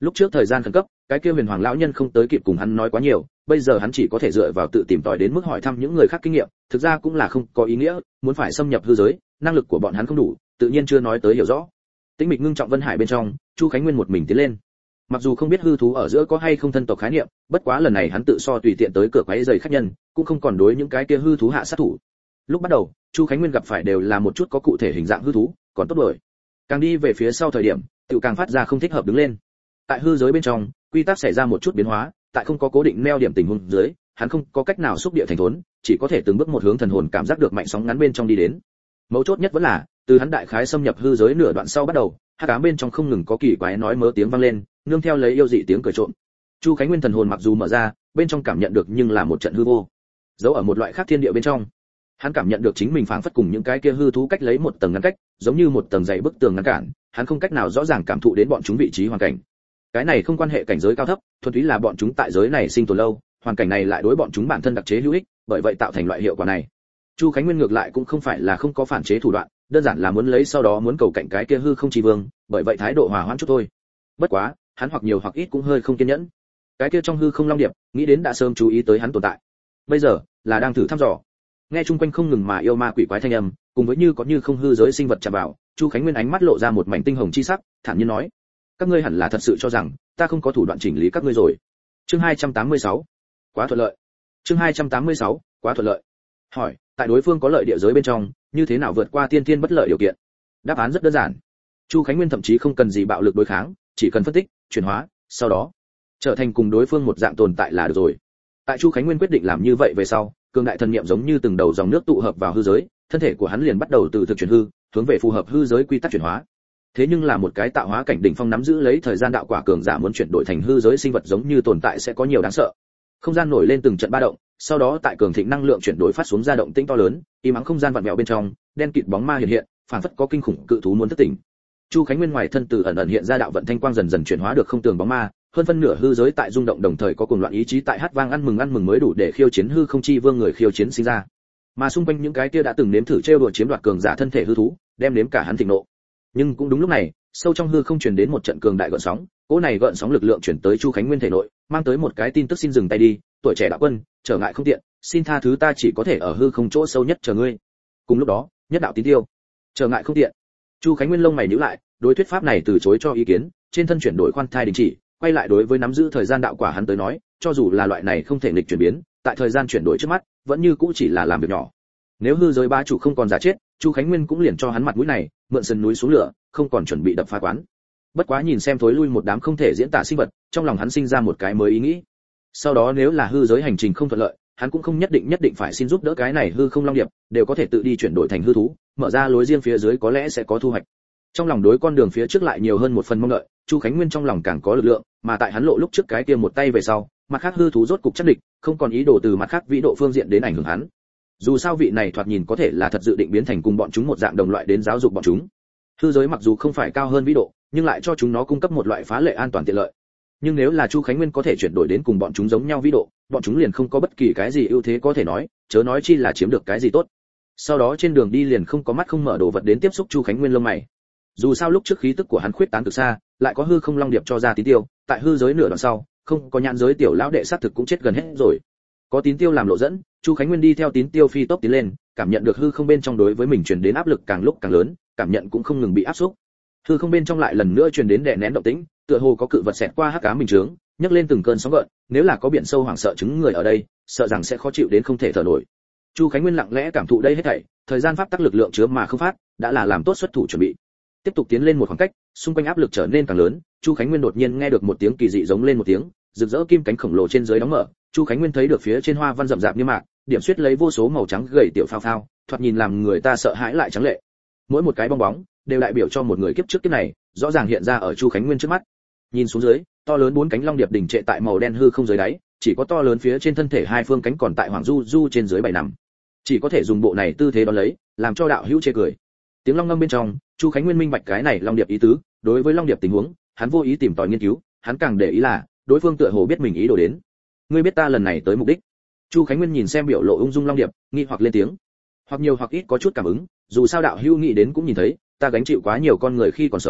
Lúc trước thời gian khẩn cấp, cái kia huyền hoàng lão nhân không tới kịp cùng hắn nói quá nhiều, bây giờ hắn chỉ có thể dựa vào tự tìm tòi đến mức hỏi thăm những người khác kinh nghiệm, thực ra cũng là không có ý nghĩa, muốn phải xâm nhập hư giới, năng lực của bọn hắn không đủ, tự nhiên chưa nói tới hiểu rõ. Tĩnh mịch ngưng trọng vân hải bên trong, Chu Khánh Nguyên một mình tiến lên. Mặc dù không biết hư thú ở giữa có hay không thân tộc khái niệm, bất quá lần này hắn tự so tùy tiện tới cửa quấy rầy khách nhân, cũng không còn đối những cái kia hư thú hạ sát thủ. Lúc bắt đầu, Chu Khánh Nguyên gặp phải đều là một chút có cụ thể hình dạng hư thú, còn tốt đổi. Càng đi về phía sau thời điểm, tự càng phát ra không thích hợp đứng lên. Tại hư giới bên trong, quy tắc xảy ra một chút biến hóa, tại không có cố định neo điểm tình huống dưới, hắn không có cách nào xúc địa thành thốn, chỉ có thể từng bước một hướng thần hồn cảm giác được mạnh sóng ngắn bên trong đi đến. Mấu chốt nhất vẫn là, từ hắn đại khái xâm nhập hư giới nửa đoạn sau bắt đầu, hắc ám bên trong không ngừng có kỳ quái nói mớ tiếng vang lên, nương theo lấy yêu dị tiếng cười trộm. Chu Khánh Nguyên thần hồn mặc dù mở ra, bên trong cảm nhận được nhưng là một trận hư vô. Giấu ở một loại khác thiên địa bên trong. Hắn cảm nhận được chính mình phảng phất cùng những cái kia hư thú cách lấy một tầng ngăn cách, giống như một tầng dày bức tường ngăn cản, hắn không cách nào rõ ràng cảm thụ đến bọn chúng vị trí hoàn cảnh. Cái này không quan hệ cảnh giới cao thấp, thuần túy là bọn chúng tại giới này sinh tồn lâu, hoàn cảnh này lại đối bọn chúng bản thân đặc chế hữu ích, bởi vậy tạo thành loại hiệu quả này. Chu Khánh Nguyên ngược lại cũng không phải là không có phản chế thủ đoạn, đơn giản là muốn lấy sau đó muốn cầu cạnh cái kia hư không chi vương, bởi vậy thái độ hòa hoãn chút thôi. Bất quá, hắn hoặc nhiều hoặc ít cũng hơi không kiên nhẫn. Cái kia trong hư không long điệp, nghĩ đến đã sớm chú ý tới hắn tồn tại. Bây giờ, là đang thử thăm dò. Nghe chung quanh không ngừng mà yêu ma quỷ quái thanh âm, cùng với như có như không hư giới sinh vật chạm vào, Chu Khánh Nguyên ánh mắt lộ ra một mảnh tinh hồng chi sắc, thản nhiên nói: "Các ngươi hẳn là thật sự cho rằng ta không có thủ đoạn chỉnh lý các ngươi rồi." Chương hai trăm tám mươi sáu, quá thuận lợi. Chương hai trăm tám mươi sáu, quá thuận lợi. Hỏi, tại đối phương có lợi địa giới bên trong, như thế nào vượt qua tiên tiên bất lợi điều kiện? Đáp án rất đơn giản. Chu Khánh Nguyên thậm chí không cần gì bạo lực đối kháng, chỉ cần phân tích, chuyển hóa, sau đó trở thành cùng đối phương một dạng tồn tại là được rồi. Tại Chu Khánh Nguyên quyết định làm như vậy về sau, cường đại thần niệm giống như từng đầu dòng nước tụ hợp vào hư giới, thân thể của hắn liền bắt đầu từ thực chuyển hư, hướng về phù hợp hư giới quy tắc chuyển hóa. Thế nhưng là một cái tạo hóa cảnh đỉnh phong nắm giữ lấy thời gian đạo quả cường giả muốn chuyển đổi thành hư giới sinh vật giống như tồn tại sẽ có nhiều đáng sợ. Không gian nổi lên từng trận ba động, sau đó tại cường thịnh năng lượng chuyển đổi phát xuống ra động tĩnh to lớn, im ắng không gian vặn vẹo bên trong, đen kịt bóng ma hiện hiện, phản phất có kinh khủng cự thú muốn thức tỉnh. Chu Khánh Nguyên ngoài thân từ ẩn ẩn hiện ra đạo vận thanh quang dần dần chuyển hóa được không tường bóng ma, hơn phân nửa hư giới tại rung động đồng thời có cuồng loạn ý chí tại hát vang ăn mừng ăn mừng mới đủ để khiêu chiến hư không chi vương người khiêu chiến sinh ra. Mà xung quanh những cái kia đã từng nếm thử trêu đùa chiếm đoạt cường giả thân thể hư thú, đem nếm cả hắn thịnh nộ. Nhưng cũng đúng lúc này, sâu trong hư không truyền đến một trận cường đại gợn sóng, cỗ này gợn sóng lực lượng chuyển tới Chu Khánh Nguyên thể nội, mang tới một cái tin tức: xin dừng tay đi, tuổi trẻ đạo quân, trở ngại không tiện, xin tha thứ, ta chỉ có thể ở hư không chỗ sâu nhất chờ ngươi. Cùng lúc đó, nhất đạo tín tiêu, trở ngại không tiện. Chu Khánh Nguyên lông mày nhíu lại, đối thuyết pháp này từ chối cho ý kiến, trên thân chuyển đổi khoan thai đình chỉ, quay lại đối với nắm giữ thời gian đạo quả hắn tới nói, cho dù là loại này không thể nghịch chuyển biến, tại thời gian chuyển đổi trước mắt, vẫn như cũ chỉ là làm việc nhỏ. Nếu hư giới ba chủ không còn giả chết, Chu Khánh Nguyên cũng liền cho hắn mặt mũi này, mượn sườn núi xuống lửa, không còn chuẩn bị đập phá quán. Bất quá nhìn xem thối lui một đám không thể diễn tả sinh vật, trong lòng hắn sinh ra một cái mới ý nghĩ. Sau đó nếu là hư giới hành trình không thuận lợi, hắn cũng không nhất định nhất định phải xin giúp đỡ cái này hư không long điệp, đều có thể tự đi chuyển đổi thành hư thú, mở ra lối riêng phía dưới có lẽ sẽ có thu hoạch. Trong lòng đối con đường phía trước lại nhiều hơn một phần mong đợi, Chu Khánh Nguyên trong lòng càng có lực lượng, mà tại hắn lộ lúc trước cái kia một tay về sau, mặt khác hư thú rốt cục chắc địch, không còn ý đồ từ mặt khác vĩ độ phương diện đến ảnh hưởng hắn. Dù sao vị này thoạt nhìn có thể là thật dự định biến thành cùng bọn chúng một dạng đồng loại đến giáo dục bọn chúng. Hư giới mặc dù không phải cao hơn vĩ độ, nhưng lại cho chúng nó cung cấp một loại phá lệ an toàn tiện lợi. Nhưng nếu là Chu Khánh Nguyên có thể chuyển đổi đến cùng bọn chúng giống nhau vĩ độ, bọn chúng liền không có bất kỳ cái gì ưu thế có thể nói, chớ nói chi là chiếm được cái gì tốt. Sau đó trên đường đi liền không có mắt không mở đồ vật đến tiếp xúc Chu Khánh Nguyên lông mày. Dù sao lúc trước khí tức của hắn khuyết tán từ xa, lại có hư không long điệp cho ra tín tiêu, tại hư giới nửa đoạn sau, không có nhãn giới tiểu lão đệ sát thực cũng chết gần hết rồi. Có tín tiêu làm lộ dẫn, Chu Khánh Nguyên đi theo tín tiêu phi tốc tiến lên, cảm nhận được hư không bên trong đối với mình truyền đến áp lực càng lúc càng lớn, cảm nhận cũng không ngừng bị áp xúc. Hư không bên trong lại lần nữa truyền đến đè nén động tĩnh, tựa hồ có cự vật xẹt qua hắc ám bình chướng, nhấc lên từng cơn sóng gợn, nếu là có biển sâu hoảng sợ chứng người ở đây, sợ rằng sẽ khó chịu đến không thể thở nổi. Chu Khánh Nguyên lặng lẽ cảm thụ đây hết thảy, thời gian pháp tắc lực lượng chứa mà không phát, đã là làm tốt xuất thủ chuẩn bị. Tiếp tục tiến lên một khoảng cách, xung quanh áp lực trở nên càng lớn, Chu Khánh Nguyên đột nhiên nghe được một tiếng kỳ dị giống lên một tiếng, rực rỡ kim cánh khổng lồ trên dưới đóng mở, Chu Khánh Nguyên thấy được phía trên hoa văn rậm rạp như mạc, điểm xuyết lấy vô số màu trắng gầy tiểu phao phao, thoạt nhìn làm người ta sợ hãi lại trắng lệ. Mỗi một cái bong bóng đều đại biểu cho một người kiếp trước kiếp này, rõ ràng hiện ra ở Chu Khánh Nguyên trước mắt. Nhìn xuống dưới, to lớn bốn cánh long điệp đỉnh trệ tại màu đen hư không dưới đáy, chỉ có to lớn phía trên thân thể hai phương cánh còn tại hoàng du du trên dưới bảy nằm. Chỉ có thể dùng bộ này tư thế đón lấy, làm cho đạo hữu chê cười. Tiếng long ngâm bên trong, Chu Khánh Nguyên minh bạch cái này long điệp ý tứ, đối với long điệp tình huống, hắn vô ý tìm tòi nghiên cứu, hắn càng để ý là, đối phương tựa hồ biết mình ý đồ đến. Ngươi biết ta lần này tới mục đích? Chu Khánh Nguyên nhìn xem biểu lộ ung dung long điệp, nghi hoặc lên tiếng. Hoặc nhiều hoặc ít có chút cảm ứng, dù sao đạo hữu nghĩ đến cũng nhìn thấy, ta gánh chịu quá nhiều con người khi còn sống,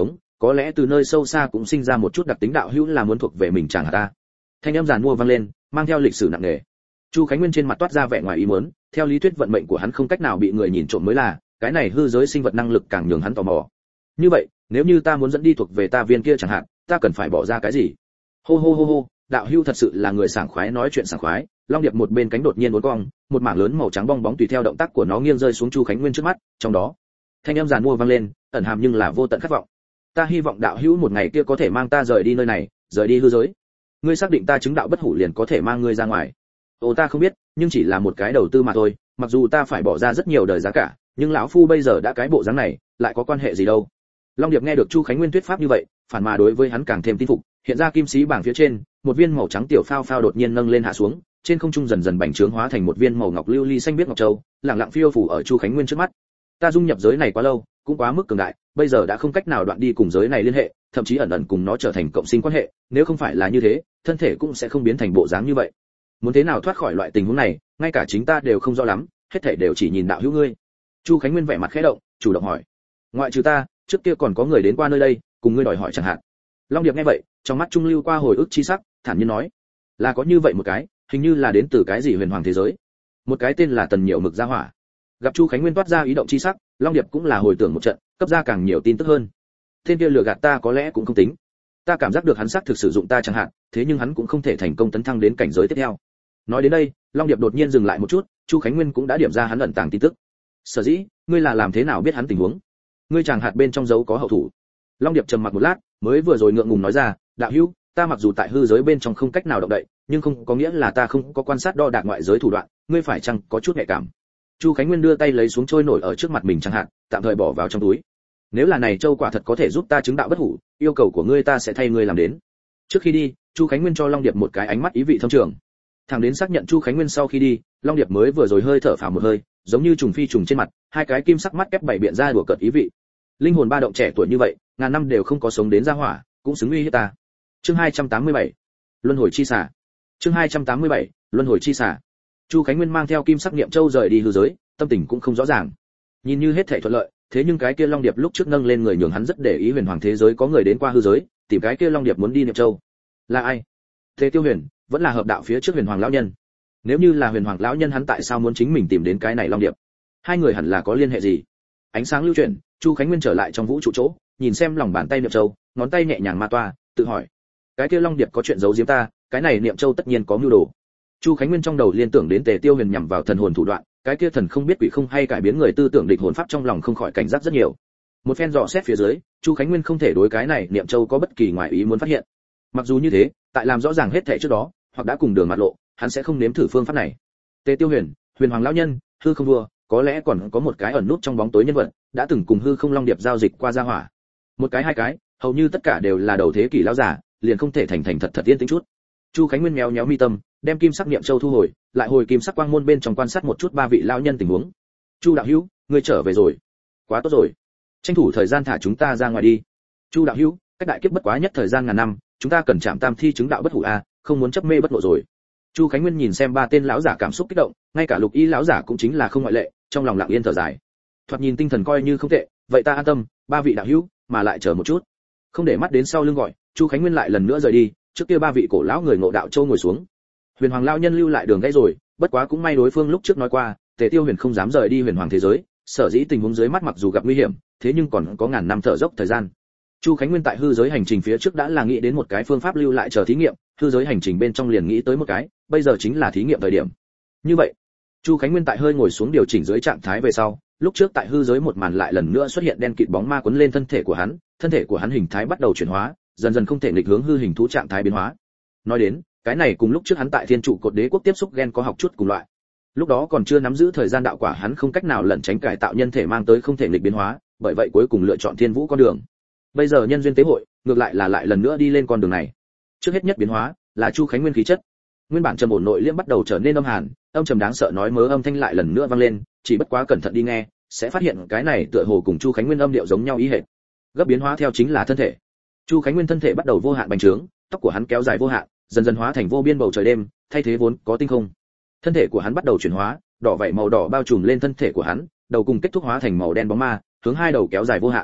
có lẽ từ nơi sâu xa cũng sinh ra một chút đặc tính đạo hữu là muốn thuộc về mình chẳng hả ta. Thanh âm giàn mua vang lên, mang theo lịch sử nặng nề. Chu Khánh Nguyên trên mặt toát ra vẻ ngoài ý muốn, theo lý thuyết vận mệnh của hắn không cách nào bị người nhìn trộm mới là, cái này hư giới sinh vật năng lực càng nhường hắn tò mò. Như vậy, nếu như ta muốn dẫn đi thuộc về ta viên kia chẳng hạn, ta cần phải bỏ ra cái gì? Hô hô hô hô, đạo hữu thật sự là người sảng khoái nói chuyện sảng khoái. Long điệp một bên cánh đột nhiên uốn cong, một mảng lớn màu trắng bong bóng tùy theo động tác của nó nghiêng rơi xuống Chu Khánh Nguyên trước mắt, trong đó, thanh âm giàn mua vang lên, ẩn hàm nhưng là vô tận khát vọng. Ta hy vọng đạo hữu một ngày kia có thể mang ta rời đi nơi này, rời đi hư giới. Ngươi xác định ta chứng đạo bất hủ liền có thể mang ngươi ra ngoài? Ồ, ta không biết, nhưng chỉ là một cái đầu tư mà thôi, mặc dù ta phải bỏ ra rất nhiều đời giá cả, nhưng lão phu bây giờ đã cái bộ dáng này, lại có quan hệ gì đâu. Long điệp nghe được Chu Khánh Nguyên thuyết pháp như vậy, phản mà đối với hắn càng thêm tin phục, hiện ra kim sĩ bảng phía trên, một viên màu trắng tiểu phao phao đột nhiên nâng lên hạ xuống, trên không trung dần dần bành trướng hóa thành một viên màu ngọc lưu ly xanh biếc ngọc châu, lặng lặng phiêu phù ở Chu Khánh Nguyên trước mắt. Ta dung nhập giới này quá lâu, cũng quá mức cường đại, bây giờ đã không cách nào đoạn đi cùng giới này liên hệ, thậm chí ẩn ẩn cùng nó trở thành cộng sinh quan hệ, nếu không phải là như thế, thân thể cũng sẽ không biến thành bộ dáng như vậy. Muốn thế nào thoát khỏi loại tình huống này, ngay cả chính ta đều không rõ lắm, hết thảy đều chỉ nhìn đạo hữu ngươi. Chu Khánh Nguyên vẻ mặt khẽ động, chủ động hỏi. Ngoại trừ ta, trước kia còn có người đến qua nơi đây, cùng ngươi đòi hỏi chẳng hạn. Long điệp nghe vậy, trong mắt trung lưu qua hồi ức chi sắc, thản nhiên nói, là có như vậy một cái, hình như là đến từ cái gì huyền hoàng thế giới, một cái tên là Tần Nhiều Mực gia hỏa. Gặp Chu Khánh Nguyên toát ra ý động chi sắc, Long điệp cũng là hồi tưởng một trận, cấp ra càng nhiều tin tức hơn. Tên kia lừa gạt ta có lẽ cũng không tính, ta cảm giác được hắn xác thực sử dụng ta chẳng hạn, thế nhưng hắn cũng không thể thành công tấn thăng đến cảnh giới tiếp theo. Nói đến đây, Long điệp đột nhiên dừng lại một chút, Chu Khánh Nguyên cũng đã điểm ra hắn ẩn tàng tin tức. Sở dĩ, ngươi là làm thế nào biết hắn tình huống? Ngươi chàng hạt bên trong dấu có hậu thủ. Long điệp trầm mặc một lát, mới vừa rồi ngượng ngùng nói ra, đạo hữu, ta mặc dù tại hư giới bên trong không cách nào động đậy, nhưng không có nghĩa là ta không có quan sát đo đạc ngoại giới thủ đoạn, ngươi phải chăng có chút nhạy cảm? Chu Khánh Nguyên đưa tay lấy xuống trôi nổi ở trước mặt mình chẳng hạn, tạm thời bỏ vào trong túi. Nếu là này châu quả thật có thể giúp ta chứng đạo bất hủ, yêu cầu của ngươi ta sẽ thay ngươi làm đến. Trước khi đi, Chu Khánh Nguyên cho Long điệp một cái ánh mắt ý vị thâm trường. Thẳng đến xác nhận Chu Khánh Nguyên sau khi đi, Long điệp mới vừa rồi hơi thở phào một hơi, giống như trùng phi trùng trên mặt, hai cái kim sắc mắt kép bảy biện ra đùa cợt ý vị. Linh hồn ba động trẻ tuổi như vậy, ngàn năm đều không có sống đến ra hỏa, cũng xứng uy hiếp ta. Chương hai trăm tám mươi bảy, Luân hồi chi xả. Chương hai trăm tám mươi bảy, Luân hồi chi xả. Chu Khánh Nguyên mang theo kim sắc niệm châu rời đi hư giới, tâm tình cũng không rõ ràng. Nhìn như hết thảy thuận lợi, thế nhưng cái kia Long điệp lúc trước nâng lên người nhường hắn rất để ý huyền hoàng thế giới có người đến qua hư giới, tìm cái kia Long điệp muốn đi niệm châu. Là ai? Thế Tiêu Huyền, vẫn là hợp đạo phía trước huyền hoàng lão nhân. Nếu như là huyền hoàng lão nhân hắn tại sao muốn chính mình tìm đến cái này Long điệp? Hai người hẳn là có liên hệ gì? Ánh sáng lưu chuyển, Chu Khánh Nguyên trở lại trong vũ trụ chỗ, nhìn xem lòng bàn tay niệm châu, ngón tay nhẹ nhàng ma toa, tự hỏi, cái kia Long điệp có chuyện giấu giếm ta, cái này niệm châu tất nhiên có mưu đồ. Chu Khánh Nguyên trong đầu liên tưởng đến Tề Tiêu Huyền nhằm vào thần hồn thủ đoạn, cái kia thần không biết quỷ không hay cải biến người tư tưởng địch hồn pháp trong lòng không khỏi cảnh giác rất nhiều. Một phen dò xét phía dưới, Chu Khánh Nguyên không thể đối cái này niệm châu có bất kỳ ngoại ý muốn phát hiện. Mặc dù như thế, tại làm rõ ràng hết thảy trước đó, hoặc đã cùng đường mặt lộ, hắn sẽ không nếm thử phương pháp này. Tề Tiêu Huyền, huyền hoàng lão nhân, hư không vua, có lẽ còn có một cái ẩn nút trong bóng tối nhân vật, đã từng cùng hư không Long điệp giao dịch qua gia hỏa. Một cái hai cái, hầu như tất cả đều là đầu thế kỷ lão giả, liền không thể thành thành thật thật yên tĩnh chút. Chu Khánh Nguyên méo méo mi tâm, đem kim sắc niệm châu thu hồi, lại hồi kim sắc quang môn bên trong quan sát một chút ba vị lão nhân tình huống. Chu đạo hữu, ngươi trở về rồi. Quá tốt rồi. Tranh thủ thời gian thả chúng ta ra ngoài đi. Chu đạo hữu, cách đại kiếp bất quá nhất thời gian ngàn năm, chúng ta cần chạm tam thi chứng đạo bất hủ a, không muốn chấp mê bất ngộ rồi. Chu Khánh Nguyên nhìn xem ba tên lão giả cảm xúc kích động, ngay cả Lục Y lão giả cũng chính là không ngoại lệ, trong lòng lặng yên thở dài. Thoạt nhìn tinh thần coi như không tệ, vậy ta an tâm, ba vị đạo hữu, mà lại chờ một chút. Không để mắt đến sau lưng gọi, Chu Khánh Nguyên lại lần nữa rời đi, trước kia ba vị cổ lão người ngộ đạo châu ngồi xuống. Huyền Hoàng lão nhân lưu lại đường gãy rồi, bất quá cũng may đối phương lúc trước nói qua, Tề Tiêu Huyền không dám rời đi Huyền Hoàng thế giới, sở dĩ tình huống dưới mắt mặc dù gặp nguy hiểm, thế nhưng còn có ngàn năm thở dốc thời gian. Chu Khánh Nguyên tại hư giới hành trình phía trước đã là nghĩ đến một cái phương pháp lưu lại chờ thí nghiệm, hư giới hành trình bên trong liền nghĩ tới một cái, bây giờ chính là thí nghiệm thời điểm. Như vậy, Chu Khánh Nguyên tại hơi ngồi xuống điều chỉnh dưới trạng thái về sau, lúc trước tại hư giới một màn lại lần nữa xuất hiện đen kịt bóng ma quấn lên thân thể của hắn, thân thể của hắn hình thái bắt đầu chuyển hóa, dần dần không thể nghịch hướng hư hình thú trạng thái biến hóa. Nói đến, cái này cùng lúc trước hắn tại Thiên trụ cột đế quốc tiếp xúc gen có học chút cùng loại. Lúc đó còn chưa nắm giữ thời gian đạo quả, hắn không cách nào lẩn tránh cải tạo nhân thể mang tới không thể nghịch biến hóa, bởi vậy cuối cùng lựa chọn Thiên Vũ con đường. Bây giờ nhân duyên tế hội, ngược lại là lại lần nữa đi lên con đường này. Trước hết nhất biến hóa là Chu Khánh Nguyên khí chất. Nguyên bản trầm ổn nội liễm bắt đầu trở nên âm hàn, âm trầm đáng sợ nói mớ âm thanh lại lần nữa vang lên, chỉ bất quá cẩn thận đi nghe, sẽ phát hiện cái này tựa hồ cùng Chu Khánh Nguyên âm điệu giống nhau ý hệt. Gấp biến hóa theo chính là thân thể. Chu Khánh Nguyên thân thể bắt đầu vô hạn bành trướng, tóc của hắn kéo dài vô hạn, dần dần hóa thành vô biên bầu trời đêm, thay thế vốn có tinh không. Thân thể của hắn bắt đầu chuyển hóa, đỏ vảy màu đỏ bao trùm lên thân thể của hắn, đầu cùng kết thúc hóa thành màu đen bóng ma, hướng hai đầu kéo dài vô hạn.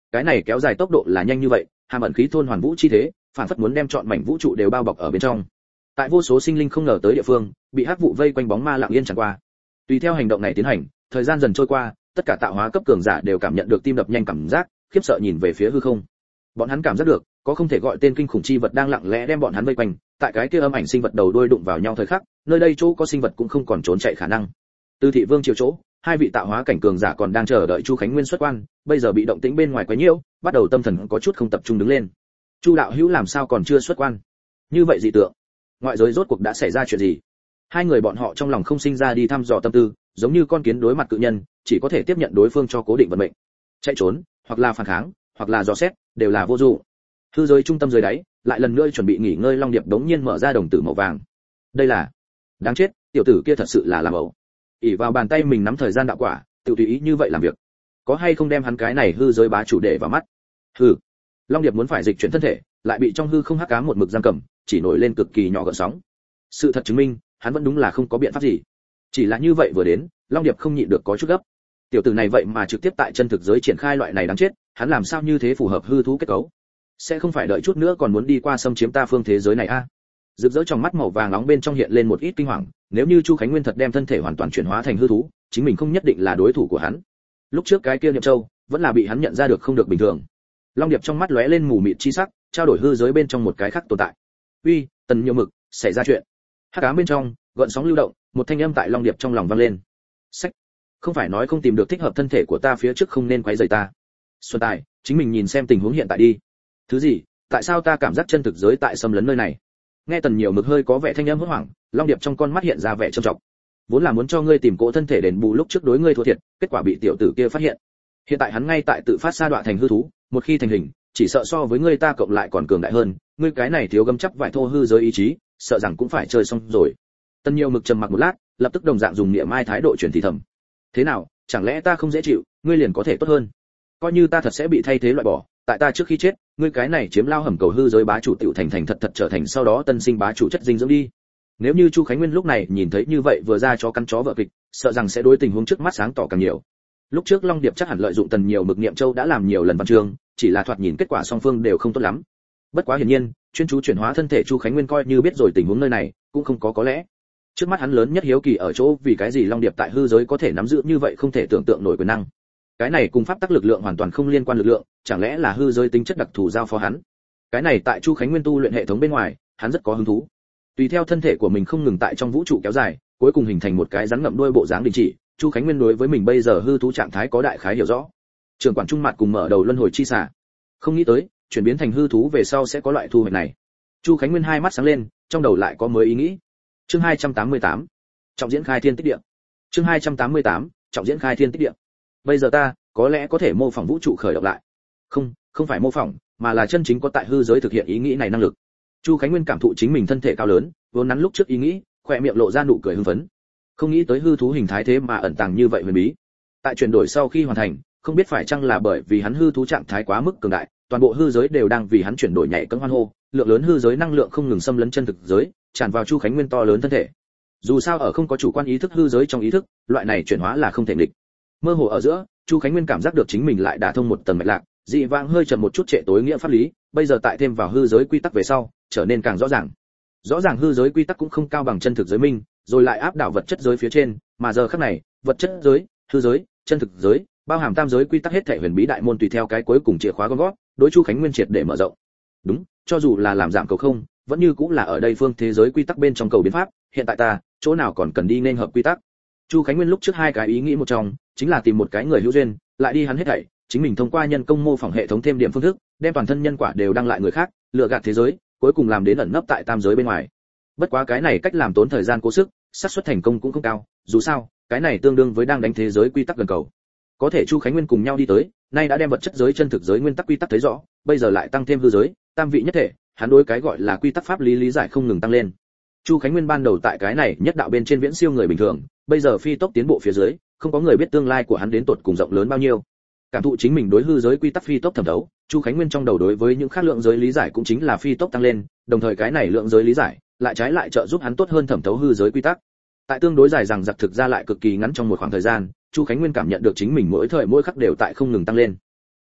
cái này kéo dài tốc độ là nhanh như vậy, hàm ẩn khí thôn hoàn vũ chi thế, phản phất muốn đem trọn mảnh vũ trụ đều bao bọc ở bên trong. Tại vô số sinh linh không ngờ tới địa phương, bị hắc vụ vây quanh bóng ma lặng yên chẳng qua. Tùy theo hành động này tiến hành, thời gian dần trôi qua, tất cả tạo hóa cấp cường giả đều cảm nhận được tim đập nhanh cảm giác, khiếp sợ nhìn về phía hư không. Bọn hắn cảm giác được, có không thể gọi tên kinh khủng chi vật đang lặng lẽ đem bọn hắn vây quanh, tại cái kia âm ảnh sinh vật đầu đuôi đụng vào nhau thời khắc, nơi đây chỗ có sinh vật cũng không còn trốn chạy khả năng. Từ thị vương triều chỗ, hai vị tạo hóa cảnh cường giả còn đang chờ đợi Chu Khánh Nguyên xuất quan, bây giờ bị động tĩnh bên ngoài quấy nhiễu, bắt đầu tâm thần có chút không tập trung đứng lên. Chu đạo hữu làm sao còn chưa xuất quan? Như vậy dị tượng, ngoại giới rốt cuộc đã xảy ra chuyện gì? Hai người bọn họ trong lòng không sinh ra đi thăm dò tâm tư, giống như con kiến đối mặt cự nhân, chỉ có thể tiếp nhận đối phương cho cố định vận mệnh. Chạy trốn, hoặc là phản kháng, hoặc là dò xét, đều là vô dụng. Hư giới trung tâm dưới đáy, lại lần nữa chuẩn bị nghỉ ngơi Long Điệp đống nhiên mở ra đồng tử màu vàng. Đây là, đáng chết, tiểu tử kia thật sự là làm ẩu. ỷ vào bàn tay mình nắm thời gian đạo quả, tự tùy ý như vậy làm việc, có hay không đem hắn cái này hư giới bá chủ để vào mắt? Hừ. Long Điệp muốn phải dịch chuyển thân thể, lại bị trong hư không hắc ám một mực giam cầm, chỉ nổi lên cực kỳ nhỏ gợn sóng. Sự thật chứng minh, hắn vẫn đúng là không có biện pháp gì. Chỉ là như vậy vừa đến, Long Điệp không nhịn được có chút gấp. Tiểu tử này vậy mà trực tiếp tại chân thực giới triển khai loại này đáng chết, hắn làm sao như thế phù hợp hư thú kết cấu? Sẽ không phải đợi chút nữa còn muốn đi qua xâm chiếm ta phương thế giới này a? À? Rực rỡ trong mắt màu vàng nóng bên trong hiện lên một ít kinh hoàng, nếu như Chu Khánh Nguyên thật đem thân thể hoàn toàn chuyển hóa thành hư thú, chính mình không nhất định là đối thủ của hắn. Lúc trước cái kia Niệm Châu, vẫn là bị hắn nhận ra được không được bình thường. Long Điệp trong mắt lóe lên mù mịt chi sắc, trao đổi hư giới bên trong một cái khác tồn tại. Uy, Tần Nhiều Mực, xảy ra chuyện. Hắc ám bên trong, gợn sóng lưu động, một thanh âm tại Long Điệp trong lòng vang lên. Sách, không phải nói không tìm được thích hợp thân thể của ta phía trước không nên quấy rầy ta. Xuân Tài, chính mình nhìn xem tình huống hiện tại đi. Thứ gì? Tại sao ta cảm giác chân thực giới tại xâm lấn nơi này? Nghe Tần Nhiều Mực hơi có vẻ thanh âm hốt hoảng, Long Điệp trong con mắt hiện ra vẻ trầm trọng. Vốn là muốn cho ngươi tìm cỗ thân thể đền bù lúc trước đối ngươi thua thiệt, kết quả bị tiểu tử kia phát hiện. Hiện tại hắn ngay tại tự phát sa đọa thành hư thú, một khi thành hình, chỉ sợ so với ngươi ta cộng lại còn cường đại hơn, ngươi cái này thiếu gấm chắp vải thô hư giới ý chí, sợ rằng cũng phải chơi xong rồi. Tần Nhiều Mực trầm mặc một lát, lập tức đồng dạng dùng niệm mai thái độ chuyển thì thầm. Thế nào, chẳng lẽ ta không dễ chịu, ngươi liền có thể tốt hơn? Coi như ta thật sẽ bị thay thế loại bỏ, tại ta trước khi chết, ngươi cái này chiếm lao hầm cầu hư giới bá chủ tiểu thành thành thật thật trở thành sau đó tân sinh bá chủ chất dinh dưỡng đi. Nếu như Chu Khánh Nguyên lúc này nhìn thấy như vậy vừa ra chó cắn chó vợ kịch, sợ rằng sẽ đối tình huống trước mắt sáng tỏ càng nhiều. Lúc trước Long Điệp chắc hẳn lợi dụng Tần Nhiều Mực Niệm Châu đã làm nhiều lần văn chương, chỉ là thoạt nhìn kết quả song phương đều không tốt lắm. Bất quá hiển nhiên, chuyên chú chuyển hóa thân thể Chu Khánh Nguyên coi như biết rồi tình huống nơi này, cũng không có có lẽ. Trước mắt hắn lớn nhất hiếu kỳ ở chỗ vì cái gì Long Điệp tại hư giới có thể nắm giữ như vậy không thể tưởng tượng nổi quyền năng. Cái này cùng pháp tắc lực lượng hoàn toàn không liên quan lực lượng, chẳng lẽ là hư giới tính chất đặc thù giao phó hắn? Cái này tại Chu Khánh Nguyên tu luyện hệ thống bên ngoài, hắn rất có hứng thú. Tùy theo thân thể của mình không ngừng tại trong vũ trụ kéo dài, cuối cùng hình thành một cái rắn ngậm đuôi bộ dáng đình chỉ, Chu Khánh Nguyên đối với mình bây giờ hư thú trạng thái có đại khái hiểu rõ. Trường quản trung mặt cùng mở đầu luân hồi chi xả. Không nghĩ tới, chuyển biến thành hư thú về sau sẽ có loại thu hoạch này. Chu Khánh Nguyên hai mắt sáng lên, trong đầu lại có mới ý nghĩ. Chương hai trăm tám mươi tám, trọng diễn khai thiên tích địa. Chương hai trăm tám mươi tám, trọng diễn khai thiên tích địa. Bây giờ ta, có lẽ có thể mô phỏng vũ trụ khởi động lại. Không, không phải mô phỏng, mà là chân chính có tại hư giới thực hiện ý nghĩ này năng lực. Chu Khánh Nguyên cảm thụ chính mình thân thể cao lớn, vốn nắn lúc trước ý nghĩ, khỏe miệng lộ ra nụ cười hưng phấn. Không nghĩ tới hư thú hình thái thế mà ẩn tàng như vậy huyền bí. Tại chuyển đổi sau khi hoàn thành, không biết phải chăng là bởi vì hắn hư thú trạng thái quá mức cường đại, toàn bộ hư giới đều đang vì hắn chuyển đổi nhảy cẫng hoan hô, lượng lớn hư giới năng lượng không ngừng xâm lấn chân thực giới, tràn vào Chu Khánh Nguyên to lớn thân thể. Dù sao ở không có chủ quan ý thức hư giới trong ý thức, loại này chuyển hóa là không thể nghịch. Mơ hồ ở giữa, Chu Khánh Nguyên cảm giác được chính mình lại đả thông một tầng mạch lạc, dị vãng hơi chậm một chút trệ tối nghĩa pháp lý, bây giờ tại thêm vào hư giới quy tắc về sau, trở nên càng rõ ràng. Rõ ràng hư giới quy tắc cũng không cao bằng chân thực giới minh, rồi lại áp đảo vật chất giới phía trên, mà giờ khắc này, vật chất giới, hư giới, chân thực giới, bao hàm tam giới quy tắc hết thảy huyền bí đại môn tùy theo cái cuối cùng chìa khóa gom gót, đối Chu Khánh Nguyên triệt để mở rộng. Đúng, cho dù là làm giảm cầu không, vẫn như cũng là ở đây phương thế giới quy tắc bên trong cầu biến pháp, hiện tại ta, chỗ nào còn cần đi nên hợp quy tắc. Chu Khánh Nguyên lúc trước hai cái ý nghĩ một trong, chính là tìm một cái người hữu duyên, lại đi hắn hết thảy, chính mình thông qua nhân công mô phỏng hệ thống thêm điểm phương thức, đem toàn thân nhân quả đều đăng lại người khác, lừa gạt thế giới, cuối cùng làm đến ẩn nấp tại tam giới bên ngoài. Bất quá cái này cách làm tốn thời gian cố sức, xác suất thành công cũng không cao, dù sao, cái này tương đương với đang đánh thế giới quy tắc gần cầu. Có thể Chu Khánh Nguyên cùng nhau đi tới, nay đã đem vật chất giới chân thực giới nguyên tắc quy tắc thấy rõ, bây giờ lại tăng thêm hư giới, tam vị nhất thể, hắn đối cái gọi là quy tắc pháp lý lý giải không ngừng tăng lên. Chu Khánh Nguyên ban đầu tại cái này nhất đạo bên trên viễn siêu người bình thường, bây giờ phi tốc tiến bộ phía dưới, không có người biết tương lai của hắn đến tột cùng rộng lớn bao nhiêu. Cảm thụ chính mình đối hư giới quy tắc phi tốc thẩm thấu, Chu Khánh Nguyên trong đầu đối với những khác lượng giới lý giải cũng chính là phi tốc tăng lên, đồng thời cái này lượng giới lý giải lại trái lại trợ giúp hắn tốt hơn thẩm thấu hư giới quy tắc. Tại tương đối dài rằng giặc thực ra lại cực kỳ ngắn trong một khoảng thời gian, Chu Khánh Nguyên cảm nhận được chính mình mỗi thời mỗi khắc đều tại không ngừng tăng lên. Hắn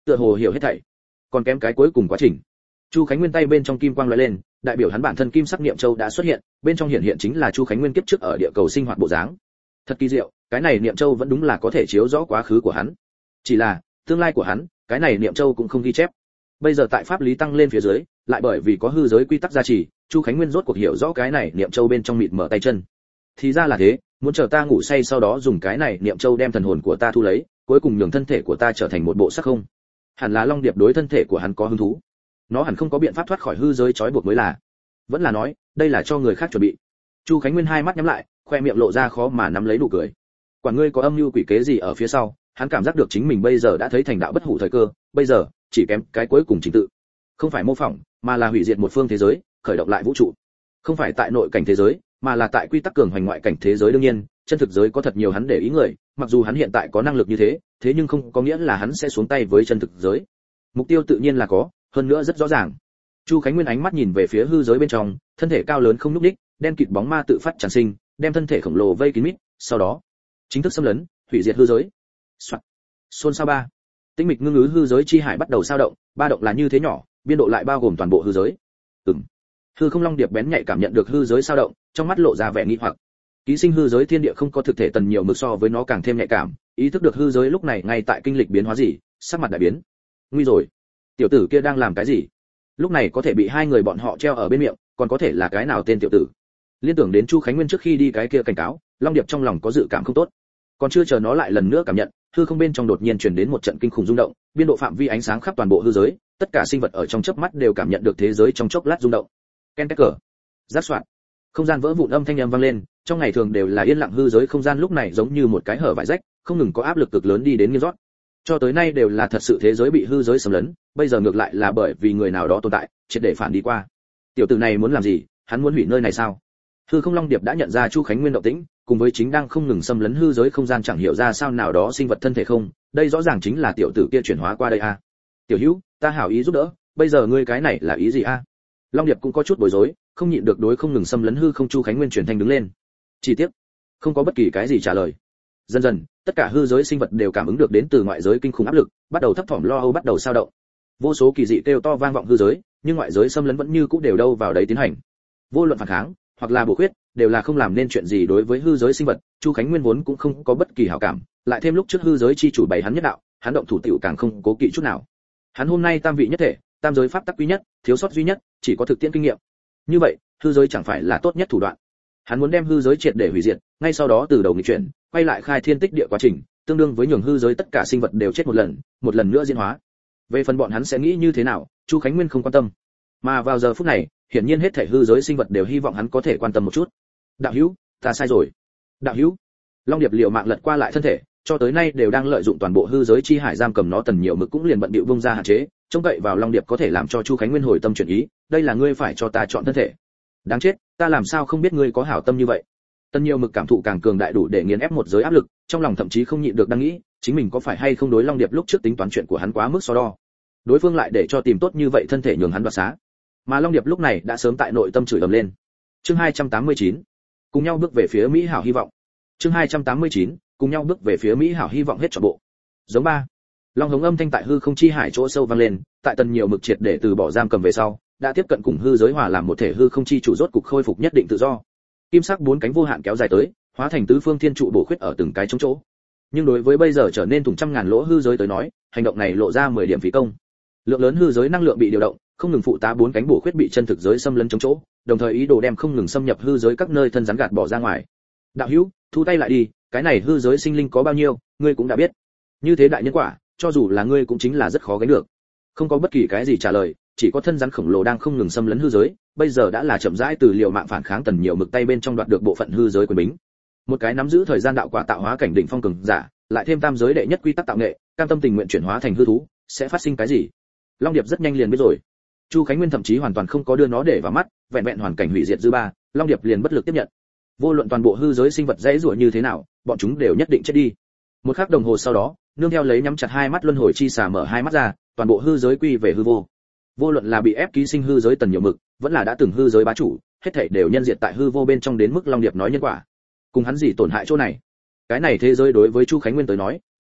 tựa hồ hiểu hết thảy. Còn kém cái cuối cùng quá trình. Chu Khánh Nguyên tay bên trong kim quang lóe lên, đại biểu hắn bản thân kim sắc niệm châu đã xuất hiện, bên trong hiện hiện chính là Chu Khánh Nguyên kiếp trước ở địa cầu sinh hoạt bộ dáng. Thật kỳ diệu, cái này niệm châu vẫn đúng là có thể chiếu rõ quá khứ của hắn. Chỉ là, tương lai của hắn, cái này niệm châu cũng không ghi chép. Bây giờ tại pháp lý tăng lên phía dưới, lại bởi vì có hư giới quy tắc gia trì, Chu Khánh Nguyên rốt cuộc hiểu rõ cái này niệm châu bên trong mịt mở tay chân. Thì ra là thế, muốn chờ ta ngủ say sau đó dùng cái này niệm châu đem thần hồn của ta thu lấy, cuối cùng nhường thân thể của ta trở thành một bộ sắc không. Hẳn là Long Điệp đối thân thể của hắn có hứng thú. Nó hẳn không có biện pháp thoát khỏi hư giới trói buộc mới là. Vẫn là nói, đây là cho người khác chuẩn bị. Chu Khánh Nguyên hai mắt nhắm lại, khoe miệng lộ ra khó mà nắm lấy nụ cười. Quả ngươi có âm mưu quỷ kế gì ở phía sau, hắn cảm giác được chính mình bây giờ đã thấy thành đạo bất hủ thời cơ, bây giờ chỉ kém cái cuối cùng trình tự. Không phải mô phỏng, mà là hủy diệt một phương thế giới, khởi động lại vũ trụ. Không phải tại nội cảnh thế giới, mà là tại quy tắc cường hoành ngoại cảnh thế giới. Đương nhiên, chân thực giới có thật nhiều hắn để ý người, mặc dù hắn hiện tại có năng lực như thế, thế nhưng không có nghĩa là hắn sẽ xuống tay với chân thực giới. Mục tiêu tự nhiên là có, hơn nữa rất rõ ràng. Chu Khánh Nguyên ánh mắt nhìn về phía hư giới bên trong, thân thể cao lớn không nhúc nhích, đen kịt bóng ma tự phát tràn sinh, đem thân thể khổng lồ vây kín mít, sau đó chính thức xâm lấn, hủy diệt hư giới. Soạt. Xôn xao ba. Tĩnh mịch ngưng ứ hư giới chi hải bắt đầu sao động, ba động là như thế nhỏ, biên độ lại bao gồm toàn bộ hư giới. Ừm. Hư Không Long Điệp bén nhạy cảm nhận được hư giới sao động, trong mắt lộ ra vẻ nghi hoặc. Ký sinh hư giới thiên địa không có thực thể tần nhiều mực so với nó càng thêm nhạy cảm, ý thức được hư giới lúc này ngay tại kinh lịch biến hóa gì, sắc mặt đại biến. Nguy rồi, tiểu tử kia đang làm cái gì? Lúc này có thể bị hai người bọn họ treo ở bên miệng, còn có thể là cái nào tên tiểu tử? Liên tưởng đến Chu Khánh Nguyên trước khi đi cái kia cảnh cáo, Long Điệp trong lòng có dự cảm không tốt. Còn chưa chờ nó lại lần nữa cảm nhận, hư không bên trong đột nhiên truyền đến một trận kinh khủng rung động, biên độ phạm vi ánh sáng khắp toàn bộ hư giới, tất cả sinh vật ở trong chớp mắt đều cảm nhận được thế giới trong chốc lát rung động. Ken két cờ, rát soạn, không gian vỡ vụn âm thanh âm vang lên, trong ngày thường đều là yên lặng hư giới không gian lúc này giống như một cái hở vải rách, không ngừng có áp lực cực lớn đi đến nghiêng rót. Cho tới nay đều là thật sự thế giới bị hư giới xâm lấn, bây giờ ngược lại là bởi vì người nào đó tồn tại, triệt để phản đi qua. Tiểu tử này muốn làm gì? Hắn muốn hủy nơi này sao? Hư Không Long Điệp đã nhận ra Chu Khánh Nguyên động tĩnh, cùng với chính đang không ngừng xâm lấn hư giới không gian chẳng hiểu ra sao nào đó sinh vật thân thể không, đây rõ ràng chính là tiểu tử kia chuyển hóa qua đây a. À. Tiểu Hữu, ta hảo ý giúp đỡ, bây giờ ngươi cái này là ý gì a? À? Long Điệp cũng có chút bối rối, không nhịn được đối không ngừng xâm lấn hư không Chu Khánh Nguyên chuyển thành đứng lên. Chi tiết, không có bất kỳ cái gì trả lời. Dần dần, tất cả hư giới sinh vật đều cảm ứng được đến từ ngoại giới kinh khủng áp lực, bắt đầu thấp thỏm lo âu bắt đầu sao động. Vô số kỳ dị kêu to vang vọng hư giới, nhưng ngoại giới xâm lấn vẫn như cũ đều đâu vào đấy tiến hành. Vô luận phản kháng, hoặc là bổ khuyết, đều là không làm nên chuyện gì đối với hư giới sinh vật. Chu Khánh Nguyên vốn cũng không có bất kỳ hảo cảm, lại thêm lúc trước hư giới chi chủ bày hắn nhất đạo, hắn động thủ tiểu càng không cố kỵ chút nào. Hắn hôm nay tam vị nhất thể, tam giới pháp tắc quý nhất, thiếu sót duy nhất, chỉ có thực tiễn kinh nghiệm. Như vậy, hư giới chẳng phải là tốt nhất thủ đoạn. Hắn muốn đem hư giới triệt để hủy diệt, ngay sau đó từ đầu nghịch chuyển, quay lại khai thiên tích địa quá trình, tương đương với nhường hư giới tất cả sinh vật đều chết một lần, một lần nữa diễn hóa. Về phần bọn hắn sẽ nghĩ như thế nào, Chu Khánh Nguyên không quan tâm. Mà vào giờ phút này, hiển nhiên hết thảy hư giới sinh vật đều hy vọng hắn có thể quan tâm một chút. Đạo hữu, ta sai rồi. Đạo hữu. Long Điệp liều mạng lật qua lại thân thể, cho tới nay đều đang lợi dụng toàn bộ hư giới chi hải giam cầm nó tần nhiều mực cũng liền bận bịu vung ra hạn chế, trông cậy vào Long Điệp có thể làm cho Chu Khánh Nguyên hồi tâm chuyển ý, đây là ngươi phải cho ta chọn thân thể. Đáng chết, ta làm sao không biết ngươi có hảo tâm như vậy. Tần nhiều mực cảm thụ càng cường đại đủ để nghiền ép một giới áp lực, trong lòng thậm chí không nhịn được đang nghĩ, chính mình có phải hay không đối Long Điệp lúc trước tính toán chuyện của hắn quá mức so đo. Đối phương lại để cho tìm tốt như vậy thân thể nhường hắn đoạt xá. Mà Long Điệp lúc này đã sớm tại nội tâm chửi ầm lên. Chương hai trăm tám mươi chín, cùng nhau bước về phía Mỹ hảo hy vọng. Chương hai trăm tám mươi chín, cùng nhau bước về phía Mỹ hảo hy vọng hết trọn bộ. Giống ba. Long hống âm thanh tại hư không chi hải chỗ sâu vang lên, tại tần nhiều mực triệt để từ bỏ giam cầm về sau, đã tiếp cận cùng hư giới hòa làm một thể hư không chi chủ rốt cục khôi phục nhất định tự do. Kim sắc bốn cánh vô hạn kéo dài tới, hóa thành tứ phương thiên trụ bổ khuyết ở từng cái trống chỗ. Nhưng đối với bây giờ trở nên thủng trăm ngàn lỗ hư giới tới nói, hành động này lộ ra mười điểm phí công. Lượng lớn hư giới năng lượng bị điều động, không ngừng phụ tá bốn cánh bổ khuyết bị chân thực giới xâm lấn chống chỗ, đồng thời ý đồ đem không ngừng xâm nhập hư giới các nơi thân rắn gạt bỏ ra ngoài. Đạo hữu, thu tay lại đi, cái này hư giới sinh linh có bao nhiêu, ngươi cũng đã biết. Như thế đại nhân quả, cho dù là ngươi cũng chính là rất khó gánh được. Không có bất kỳ cái gì trả lời, chỉ có thân rắn khổng lồ đang không ngừng xâm lấn hư giới, bây giờ đã là chậm rãi từ liều mạng phản kháng tần nhiều mực tay bên trong đoạt được bộ phận hư giới quyền bính. Một cái nắm giữ thời gian đạo quả tạo hóa cảnh đỉnh phong cường giả, lại thêm tam giới đệ nhất quy tắc tạo nghệ, cam tâm tình nguyện chuyển hóa thành hư thú, sẽ phát sinh cái gì? Long Điệp rất nhanh liền biết rồi. Chu Khánh Nguyên thậm chí hoàn toàn không có đưa nó để vào mắt, vẹn vẹn hoàn cảnh hủy diệt dư ba, Long Điệp liền bất lực tiếp nhận. Vô luận toàn bộ hư giới sinh vật dễ rủa như thế nào, bọn chúng đều nhất định chết đi. Một khắc đồng hồ sau đó, nương theo lấy nhắm chặt hai mắt luân hồi chi xà mở hai mắt ra, toàn bộ hư giới quy về hư vô. Vô luận là bị ép ký sinh hư giới tần nhiều mực, vẫn là đã từng hư giới bá chủ, hết thảy đều nhân diệt tại hư vô bên trong đến mức Long Điệp nói nhân quả. Cùng hắn gì tổn hại chỗ này? Cái này thế giới đối với Chu Khánh Nguyên tới nói,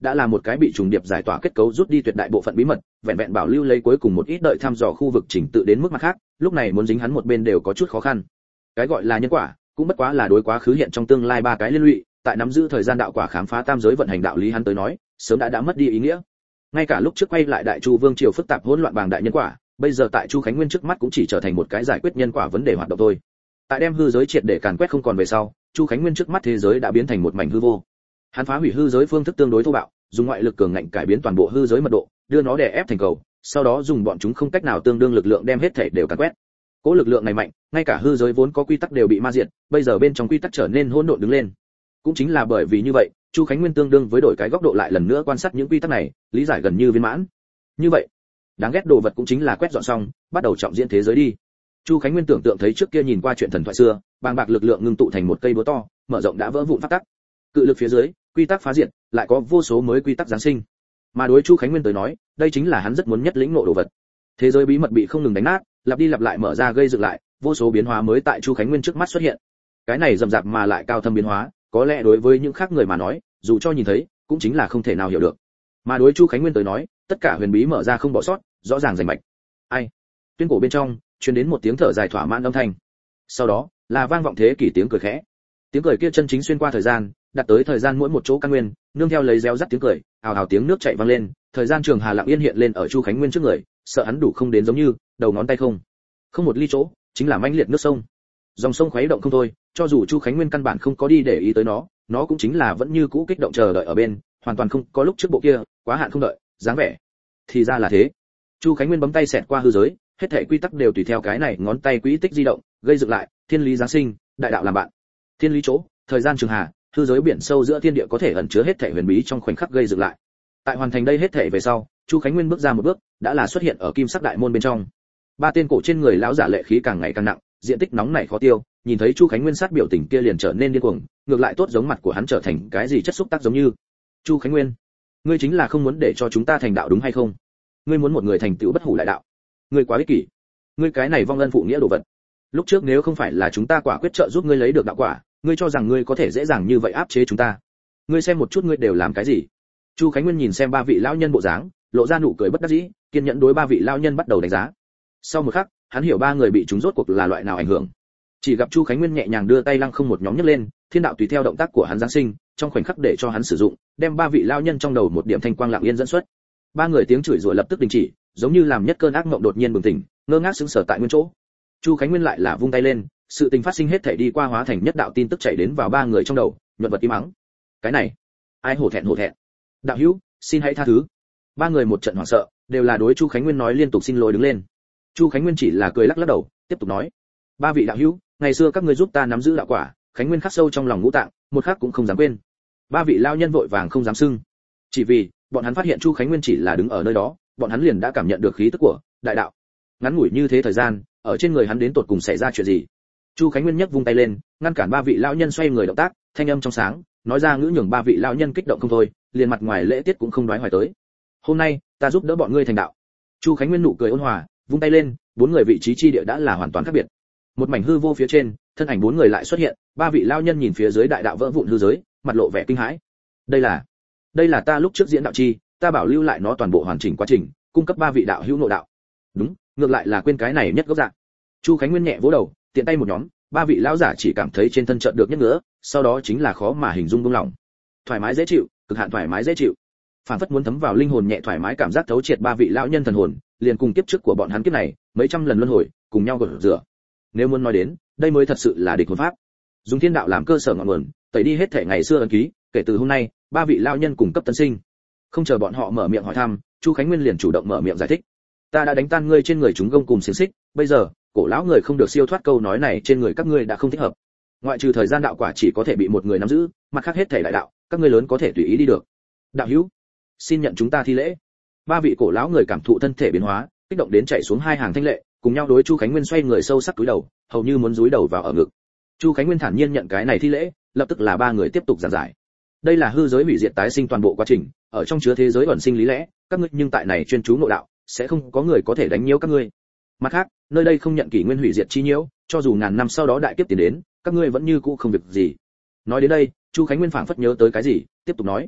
đã là một cái bị trùng điệp giải tỏa kết cấu rút đi tuyệt đại bộ phận bí mật, vẹn vẹn bảo lưu lấy cuối cùng một ít đợi thăm dò khu vực chỉnh tự đến mức mặt khác, lúc này muốn dính hắn một bên đều có chút khó khăn. Cái gọi là nhân quả, cũng bất quá là đối quá khứ hiện trong tương lai ba cái liên lụy, tại nắm giữ thời gian đạo quả khám phá tam giới vận hành đạo lý hắn tới nói, sớm đã đã mất đi ý nghĩa. Ngay cả lúc trước quay lại đại chu vương triều phức tạp hỗn loạn bàng đại nhân quả, bây giờ tại Chu Khánh Nguyên trước mắt cũng chỉ trở thành một cái giải quyết nhân quả vấn đề hoạt động thôi. Tại đem hư giới triệt để càn quét không còn về sau, Chu Khánh Nguyên trước mắt thế giới đã biến thành một mảnh hư vô. Hắn phá hủy hư giới phương thức tương đối thô bạo, dùng ngoại lực cường ngạnh cải biến toàn bộ hư giới mật độ, đưa nó đè ép thành cầu, sau đó dùng bọn chúng không cách nào tương đương lực lượng đem hết thể đều càn quét. Cỗ lực lượng này mạnh, ngay cả hư giới vốn có quy tắc đều bị ma diệt, bây giờ bên trong quy tắc trở nên hỗn độn đứng lên. Cũng chính là bởi vì như vậy, Chu Khánh Nguyên tương đương với đổi cái góc độ lại lần nữa quan sát những quy tắc này, lý giải gần như viên mãn. Như vậy, đáng ghét đồ vật cũng chính là quét dọn xong, bắt đầu trọng diễn thế giới đi. Chu Khánh Nguyên tưởng tượng thấy trước kia nhìn qua chuyện thần thoại xưa, bàng bạc lực lượng ngưng tụ thành một cây búa to, mở rộng đã vỡ vụn pháp tắc. Cự lực phía dưới, quy tắc phá diệt, lại có vô số mới quy tắc giáng sinh. Mà đối Chu Khánh Nguyên tới nói, đây chính là hắn rất muốn nhất lĩnh ngộ đồ vật. Thế giới bí mật bị không ngừng đánh nát, lặp đi lặp lại mở ra gây dựng lại, vô số biến hóa mới tại Chu Khánh Nguyên trước mắt xuất hiện. Cái này rầm rạp mà lại cao thâm biến hóa, có lẽ đối với những khác người mà nói, dù cho nhìn thấy, cũng chính là không thể nào hiểu được. Mà đối Chu Khánh Nguyên tới nói, tất cả huyền bí mở ra không bỏ sót, rõ ràng rành mạch. Ai? Tuyên cổ bên trong, truyền đến một tiếng thở dài thỏa mãn âm thanh. Sau đó, là vang vọng thế kỷ tiếng cười khẽ. Tiếng cười kia chân chính xuyên qua thời gian, đặt tới thời gian mỗi một chỗ căn nguyên, nương theo lấy réo rắt tiếng cười, ào ào tiếng nước chảy vang lên, thời gian trường hà lặng yên hiện lên ở Chu Khánh Nguyên trước người, sợ hắn đủ không đến giống như, đầu ngón tay không. Không một ly chỗ, chính là mãnh liệt nước sông. Dòng sông khuấy động không thôi, cho dù Chu Khánh Nguyên căn bản không có đi để ý tới nó, nó cũng chính là vẫn như cũ kích động chờ đợi ở bên, hoàn toàn không có lúc trước bộ kia, quá hạn không đợi, dáng vẻ. Thì ra là thế. Chu Khánh Nguyên bấm tay xẹt qua hư giới, hết thảy quy tắc đều tùy theo cái này ngón tay quỹ tích di động, gây dựng lại, thiên lý giáng sinh, đại đạo làm bạn. Thiên lý chỗ, thời gian trường hà, hư giới biển sâu giữa thiên địa có thể ẩn chứa hết thảy huyền bí trong khoảnh khắc gây dựng lại. Tại hoàn thành đây hết thảy về sau, Chu Khánh Nguyên bước ra một bước, đã là xuất hiện ở kim sắc đại môn bên trong. Ba tên cổ trên người lão giả lệ khí càng ngày càng nặng, diện tích nóng nảy khó tiêu, nhìn thấy Chu Khánh Nguyên sát biểu tình kia liền trở nên điên cuồng, ngược lại tốt giống mặt của hắn trở thành cái gì chất xúc tác giống như. Chu Khánh Nguyên, ngươi chính là không muốn để cho chúng ta thành đạo đúng hay không? Ngươi muốn một người thành tựu bất hủ đại đạo? Ngươi quá ích kỷ, ngươi cái này vong ân phụ nghĩa đồ vật. Lúc trước nếu không phải là chúng ta quả quyết trợ giúp ngươi lấy được đạo quả, ngươi cho rằng ngươi có thể dễ dàng như vậy áp chế chúng ta? Ngươi xem một chút ngươi đều làm cái gì? Chu Khánh Nguyên nhìn xem ba vị lão nhân bộ dáng, lộ ra nụ cười bất đắc dĩ, kiên nhẫn đối ba vị lão nhân bắt đầu đánh giá. Sau một khắc, hắn hiểu ba người bị chúng rốt cuộc là loại nào ảnh hưởng. Chỉ gặp Chu Khánh Nguyên nhẹ nhàng đưa tay lăng không một nhóm nhấc lên, thiên đạo tùy theo động tác của hắn giáng sinh, trong khoảnh khắc để cho hắn sử dụng, đem ba vị lão nhân trong đầu một điểm thanh quang lặng yên dẫn xuất. Ba người tiếng chửi rủa lập tức đình chỉ, giống như làm nhất cơn ác mộng đột nhiên bừng tỉnh, ngơ ngác sững sờ tại nguyên chỗ. Chu Khánh Nguyên lại là vung tay lên, sự tình phát sinh hết thảy đi qua hóa thành nhất đạo tin tức chảy đến vào ba người trong đầu, nhuận vật im mắng. Cái này, ai hổ thẹn hổ thẹn. Đạo hữu, xin hãy tha thứ. Ba người một trận hoảng sợ, đều là đối Chu Khánh Nguyên nói liên tục xin lỗi đứng lên. Chu Khánh Nguyên chỉ là cười lắc lắc đầu, tiếp tục nói: ba vị đạo hữu, ngày xưa các ngươi giúp ta nắm giữ đạo quả, Khánh Nguyên khắc sâu trong lòng ngũ tạng, một khắc cũng không dám quên. Ba vị lao nhân vội vàng không dám xưng, chỉ vì bọn hắn phát hiện Chu Khánh Nguyên chỉ là đứng ở nơi đó, bọn hắn liền đã cảm nhận được khí tức của đại đạo. Ngắn ngủi như thế thời gian, ở trên người hắn đến tột cùng xảy ra chuyện gì? Chu Khánh Nguyên nhấc vung tay lên, ngăn cản ba vị lão nhân xoay người động tác, thanh âm trong sáng, nói ra ngữ nhường ba vị lão nhân kích động không thôi, liền mặt ngoài lễ tiết cũng không đoái hoài tới. Hôm nay, ta giúp đỡ bọn ngươi thành đạo. Chu Khánh Nguyên nụ cười ôn hòa, vung tay lên, bốn người vị trí chi địa đã là hoàn toàn khác biệt. Một mảnh hư vô phía trên, thân ảnh bốn người lại xuất hiện, ba vị lão nhân nhìn phía dưới đại đạo vỡ vụn hư giới, mặt lộ vẻ kinh hãi. Đây là, đây là ta lúc trước diễn đạo chi, ta bảo lưu lại nó toàn bộ hoàn chỉnh quá trình, cung cấp ba vị đạo hữu nội đạo. Đúng, ngược lại là quên cái này nhất gốc dạng. Chu Khánh Nguyên nhẹ vỗ đầu, tiện tay một nhóm, ba vị lão giả chỉ cảm thấy trên thân chợt được nhất nữa, sau đó chính là khó mà hình dung buông lỏng. Thoải mái dễ chịu, cực hạn thoải mái dễ chịu. Phản phất muốn thấm vào linh hồn nhẹ thoải mái cảm giác thấu triệt ba vị lão nhân thần hồn, liền cùng kiếp trước của bọn hắn kiếp này, mấy trăm lần luân hồi, cùng nhau gột rửa. Nếu muốn nói đến, đây mới thật sự là địch hồn pháp. Dùng thiên đạo làm cơ sở ngọn nguồn, tẩy đi hết thể ngày xưa ấn ký, kể từ hôm nay, ba vị lão nhân cùng cấp tân sinh. Không chờ bọn họ mở miệng hỏi thăm, Chu Khánh Nguyên liền chủ động mở miệng giải thích. Ta đã đánh tan ngươi trên người chúng gông cùng xiềng xích, bây giờ, cổ lão người không được siêu thoát câu nói này trên người các ngươi đã không thích hợp. Ngoại trừ thời gian đạo quả chỉ có thể bị một người nắm giữ, mặt khác hết thể đại đạo, các ngươi lớn có thể tùy ý đi được. Đạo hữu, xin nhận chúng ta thi lễ. Ba vị cổ lão người cảm thụ thân thể biến hóa, kích động đến chạy xuống hai hàng thanh lệ, cùng nhau đối Chu Khánh Nguyên xoay người sâu sắc cúi đầu, hầu như muốn dúi đầu vào ở ngực. Chu Khánh Nguyên thản nhiên nhận cái này thi lễ, lập tức là ba người tiếp tục giảng giải. Đây là hư giới hủy diệt tái sinh toàn bộ quá trình, ở trong chứa thế giới ẩn sinh lý lẽ, các ngươi nhưng tại này chuyên chú nội đạo, sẽ không có người có thể đánh nhiễu các ngươi. Mặt khác, nơi đây không nhận kỷ nguyên hủy diệt chi nhiễu, cho dù ngàn năm sau đó đại kiếp tiến đến, các ngươi vẫn như cũ không việc gì. Nói đến đây, Chu Khánh Nguyên phảng phất nhớ tới cái gì, tiếp tục nói: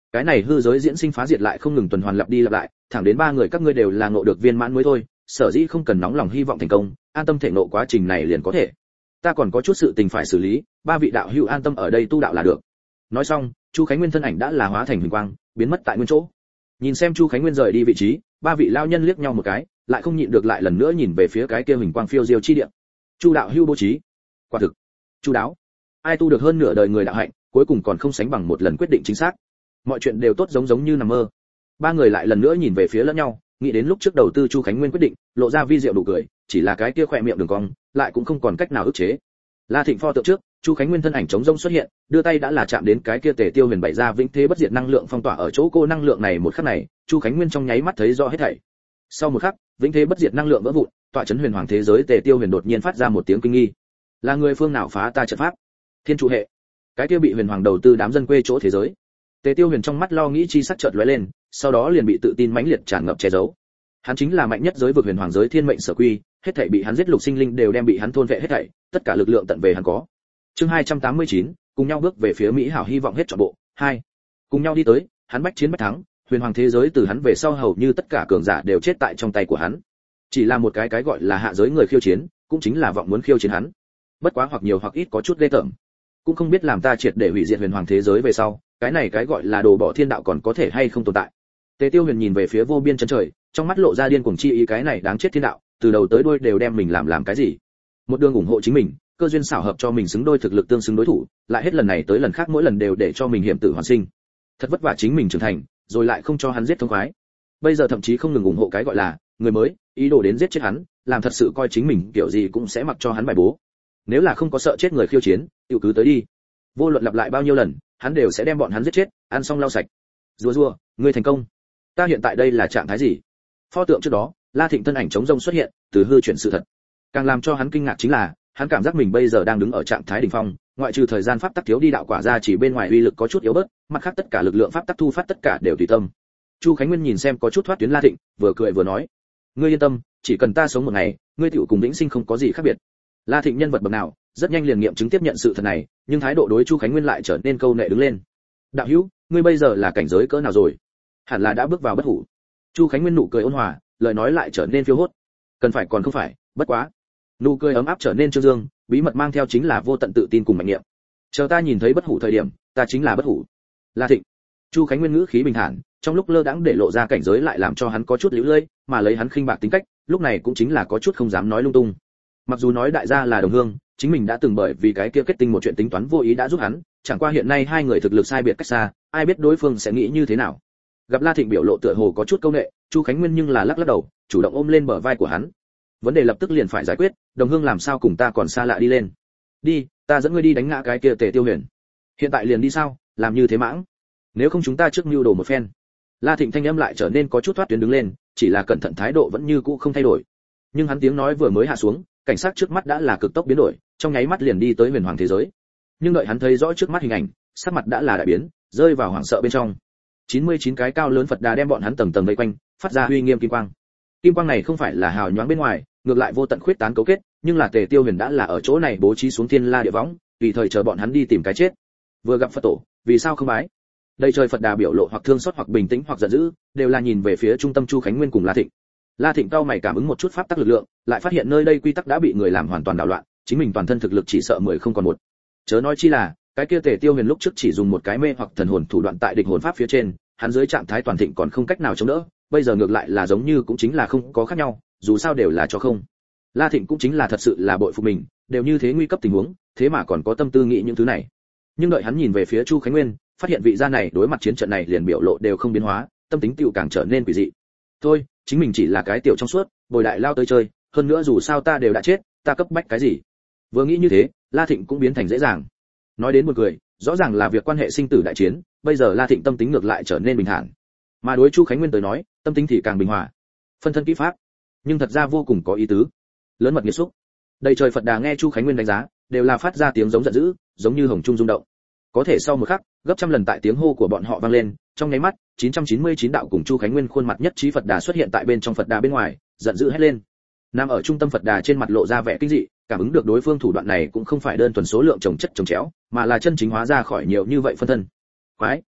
Cái này hư giới diễn sinh phá diệt lại không ngừng tuần hoàn lặp đi lặp lại, thẳng đến ba người các ngươi đều là ngộ được viên mãn mới thôi, sở dĩ không cần nóng lòng hy vọng thành công, an tâm thể ngộ quá trình này liền có thể. Ta còn có chút sự tình phải xử lý, ba vị đạo hữu an tâm ở đây tu đạo là được. Nói xong, Chu Khánh Nguyên thân ảnh đã là hóa thành huỳnh quang, biến mất tại nguyên chỗ. Nhìn xem Chu Khánh Nguyên rời đi vị trí, ba vị lao nhân liếc nhau một cái, lại không nhịn được lại lần nữa nhìn về phía cái kia huỳnh quang phiêu diêu chi địa. Chu đạo hữu bố trí, quả thực chu đáo. Ai tu được hơn nửa đời người đạo hạnh, cuối cùng còn không sánh bằng một lần quyết định chính xác. Mọi chuyện đều tốt giống giống như nằm mơ. Ba người lại lần nữa nhìn về phía lẫn nhau, nghĩ đến lúc trước đầu tư Chu Khánh Nguyên quyết định, lộ ra vi diệu đủ cười, chỉ là cái kia khỏe miệng đường cong, lại cũng không còn cách nào ức chế. La Thịnh pho tượng trước, Chu Khánh Nguyên thân ảnh chống rông xuất hiện, đưa tay đã là chạm đến cái kia Tề Tiêu Huyền bày ra vĩnh thế bất diệt năng lượng phong tỏa ở chỗ cô năng lượng này một khắc này, Chu Khánh Nguyên trong nháy mắt thấy rõ hết thảy. Sau một khắc, vĩnh thế bất diệt năng lượng vỡ vụn, tọa chấn huyền hoàng thế giới Tề Tiêu Huyền đột nhiên phát ra một tiếng kinh nghi. Là người phương nào phá ta trận pháp? Thiên trụ hệ. Cái kia bị huyền hoàng đầu tư đám dân quê chỗ thế giới. Tề Tiêu Huyền trong mắt lo nghĩ chi sắc chợt lóe lên, sau đó liền bị tự tin mãnh liệt tràn ngập che giấu. Hắn chính là mạnh nhất giới vực huyền hoàng giới thiên mệnh sở quy, hết thảy bị hắn giết lục sinh linh đều đem bị hắn thôn vệ hết thảy, tất cả lực lượng tận về hắn có. Chương hai trăm tám mươi chín, cùng nhau bước về phía Mỹ hảo hy vọng hết trọn bộ. Hai, cùng nhau đi tới, hắn bách chiến bách thắng, huyền hoàng thế giới từ hắn về sau hầu như tất cả cường giả đều chết tại trong tay của hắn. Chỉ là một cái cái gọi là hạ giới người khiêu chiến, cũng chính là vọng muốn khiêu chiến hắn. Bất quá hoặc nhiều hoặc ít có chút ghê tởm, cũng không biết làm ta triệt để hủy diệt huyền hoàng thế giới về sau, cái này cái gọi là đồ bỏ thiên đạo còn có thể hay không tồn tại. Tề Tiêu Huyền nhìn về phía vô biên chân trời, trong mắt lộ ra điên cuồng chi ý, cái này đáng chết thiên đạo, từ đầu tới đuôi đều đem mình làm làm cái gì? Một đường ủng hộ chính mình, cơ duyên xảo hợp cho mình xứng đôi thực lực tương xứng đối thủ, lại hết lần này tới lần khác mỗi lần đều để cho mình hiểm tử hoàn sinh. Thật vất vả chính mình trưởng thành, rồi lại không cho hắn giết thông khoái. Bây giờ thậm chí không ngừng ủng hộ cái gọi là người mới, ý đồ đến giết chết hắn, làm thật sự coi chính mình kiểu gì cũng sẽ mặc cho hắn bài bố. Nếu là không có sợ chết người khiêu chiến, tiểu cứ tới đi. Vô luận lặp lại bao nhiêu lần, hắn đều sẽ đem bọn hắn giết chết, ăn xong lau sạch. Rùa rùa, ngươi thành công. Ta hiện tại đây là trạng thái gì? Pho tượng trước đó, La Thịnh thân ảnh chống rông xuất hiện, từ hư chuyển sự thật. Càng làm cho hắn kinh ngạc chính là, hắn cảm giác mình bây giờ đang đứng ở trạng thái đỉnh phong, ngoại trừ thời gian pháp tắc thiếu đi đạo quả ra chỉ bên ngoài uy lực có chút yếu bớt, mặt khác tất cả lực lượng pháp tắc thu phát tất cả đều tùy tâm. Chu Khánh Nguyên nhìn xem có chút thoát tuyến La Thịnh, vừa cười vừa nói: "Ngươi yên tâm, chỉ cần ta sống một ngày, ngươi tiểu cùng Vĩnh Sinh không có gì khác biệt." La Thịnh nhân vật bậc nào, rất nhanh liền nghiệm chứng tiếp nhận sự thật này, nhưng thái độ đối Chu Khánh Nguyên lại trở nên câu nệ đứng lên. "Đạo hữu, ngươi bây giờ là cảnh giới cỡ nào rồi?" Hẳn là đã bước vào bất hủ. Chu Khánh Nguyên nụ cười ôn hòa, lời nói lại trở nên phiêu hốt. "Cần phải còn không phải, bất quá." Nụ cười ấm áp trở nên trương dương, bí mật mang theo chính là vô tận tự tin cùng mạnh nghiệm. "Chờ ta nhìn thấy bất hủ thời điểm, ta chính là bất hủ." La Thịnh. Chu Khánh Nguyên ngữ khí bình thản, trong lúc lơ đãng để lộ ra cảnh giới lại làm cho hắn có chút liễu lơi, mà lấy hắn khinh bạc tính cách, lúc này cũng chính là có chút không dám nói lung tung. Mặc dù nói đại gia là đồng hương, chính mình đã từng bởi vì cái kia kết tinh một chuyện tính toán vô ý đã giúp hắn, chẳng qua hiện nay hai người thực lực sai biệt cách xa, ai biết đối phương sẽ nghĩ như thế nào. Gặp La Thịnh biểu lộ tựa hồ có chút câu nệ, Chu Khánh Nguyên nhưng là lắc lắc đầu, chủ động ôm lên bờ vai của hắn. Vấn đề lập tức liền phải giải quyết, đồng hương làm sao cùng ta còn xa lạ đi lên. Đi, ta dẫn ngươi đi đánh ngã cái kia Tề Tiêu Huyền. Hiện tại liền đi sao, làm như thế mãng. Nếu không chúng ta trước mưu đồ một phen. La Thịnh thanh âm lại trở nên có chút thoát tuyến đứng lên, chỉ là cẩn thận thái độ vẫn như cũ không thay đổi. Nhưng hắn tiếng nói vừa mới hạ xuống, cảnh sát trước mắt đã là cực tốc biến đổi, trong nháy mắt liền đi tới huyền hoàng thế giới. Nhưng đợi hắn thấy rõ trước mắt hình ảnh, sắc mặt đã là đại biến, rơi vào hoảng sợ bên trong. chín mươi chín cái cao lớn Phật Đà đem bọn hắn tầng tầng vây quanh, phát ra uy nghiêm kim quang. Kim quang này không phải là hào nhoáng bên ngoài, ngược lại vô tận khuyết tán cấu kết, nhưng là Tề Tiêu Huyền đã là ở chỗ này bố trí xuống thiên la địa võng, tùy thời chờ bọn hắn đi tìm cái chết. Vừa gặp Phật tổ, vì sao không bái? Đây trời Phật Đà biểu lộ hoặc thương xót hoặc bình tĩnh hoặc giận dữ, đều là nhìn về phía trung tâm Chu Khánh Nguyên cùng La Thịnh. La Thịnh cao mày cảm ứng một chút pháp tắc lực lượng, lại phát hiện nơi đây quy tắc đã bị người làm hoàn toàn đảo loạn, chính mình toàn thân thực lực chỉ sợ mười không còn một. Chớ nói chi là, cái kia Tề Tiêu Huyền lúc trước chỉ dùng một cái mê hoặc thần hồn thủ đoạn tại địch hồn pháp phía trên, hắn dưới trạng thái toàn thịnh còn không cách nào chống đỡ, bây giờ ngược lại là giống như cũng chính là không có khác nhau, dù sao đều là cho không. La Thịnh cũng chính là thật sự là bội phục mình, đều như thế nguy cấp tình huống, thế mà còn có tâm tư nghĩ những thứ này. Nhưng đợi hắn nhìn về phía Chu Khánh Nguyên, phát hiện vị gia này đối mặt chiến trận này liền biểu lộ đều không biến hóa, tâm tính tiêu càng trở nên quỷ dị. Thôi, chính mình chỉ là cái tiểu trong suốt, bồi đại lao tới chơi, hơn nữa dù sao ta đều đã chết, ta cấp bách cái gì? Vừa nghĩ như thế, La Thịnh cũng biến thành dễ dàng. Nói đến một cười, rõ ràng là việc quan hệ sinh tử đại chiến, bây giờ La Thịnh tâm tính ngược lại trở nên bình thản. Mà đối Chu Khánh Nguyên tới nói, tâm tính thì càng bình hòa. Phân thân kỹ pháp, nhưng thật ra vô cùng có ý tứ. Lớn mật nghiệt xúc. Đầy trời Phật Đà nghe Chu Khánh Nguyên đánh giá, đều là phát ra tiếng giống giận dữ, giống như hồng trung rung động. Có thể sau một khắc, gấp trăm lần tại tiếng hô của bọn họ vang lên, trong nháy mắt, chín trăm chín mươi chín đạo cùng Chu Khánh Nguyên khuôn mặt nhất trí Phật Đà xuất hiện tại bên trong Phật Đà bên ngoài, giận dữ hét lên. Nằm ở trung tâm Phật Đà trên mặt lộ ra vẻ kinh dị, cảm ứng được đối phương thủ đoạn này cũng không phải đơn thuần số lượng chồng chất chồng chéo, mà là chân chính hóa ra khỏi nhiều như vậy phân thân. Quái,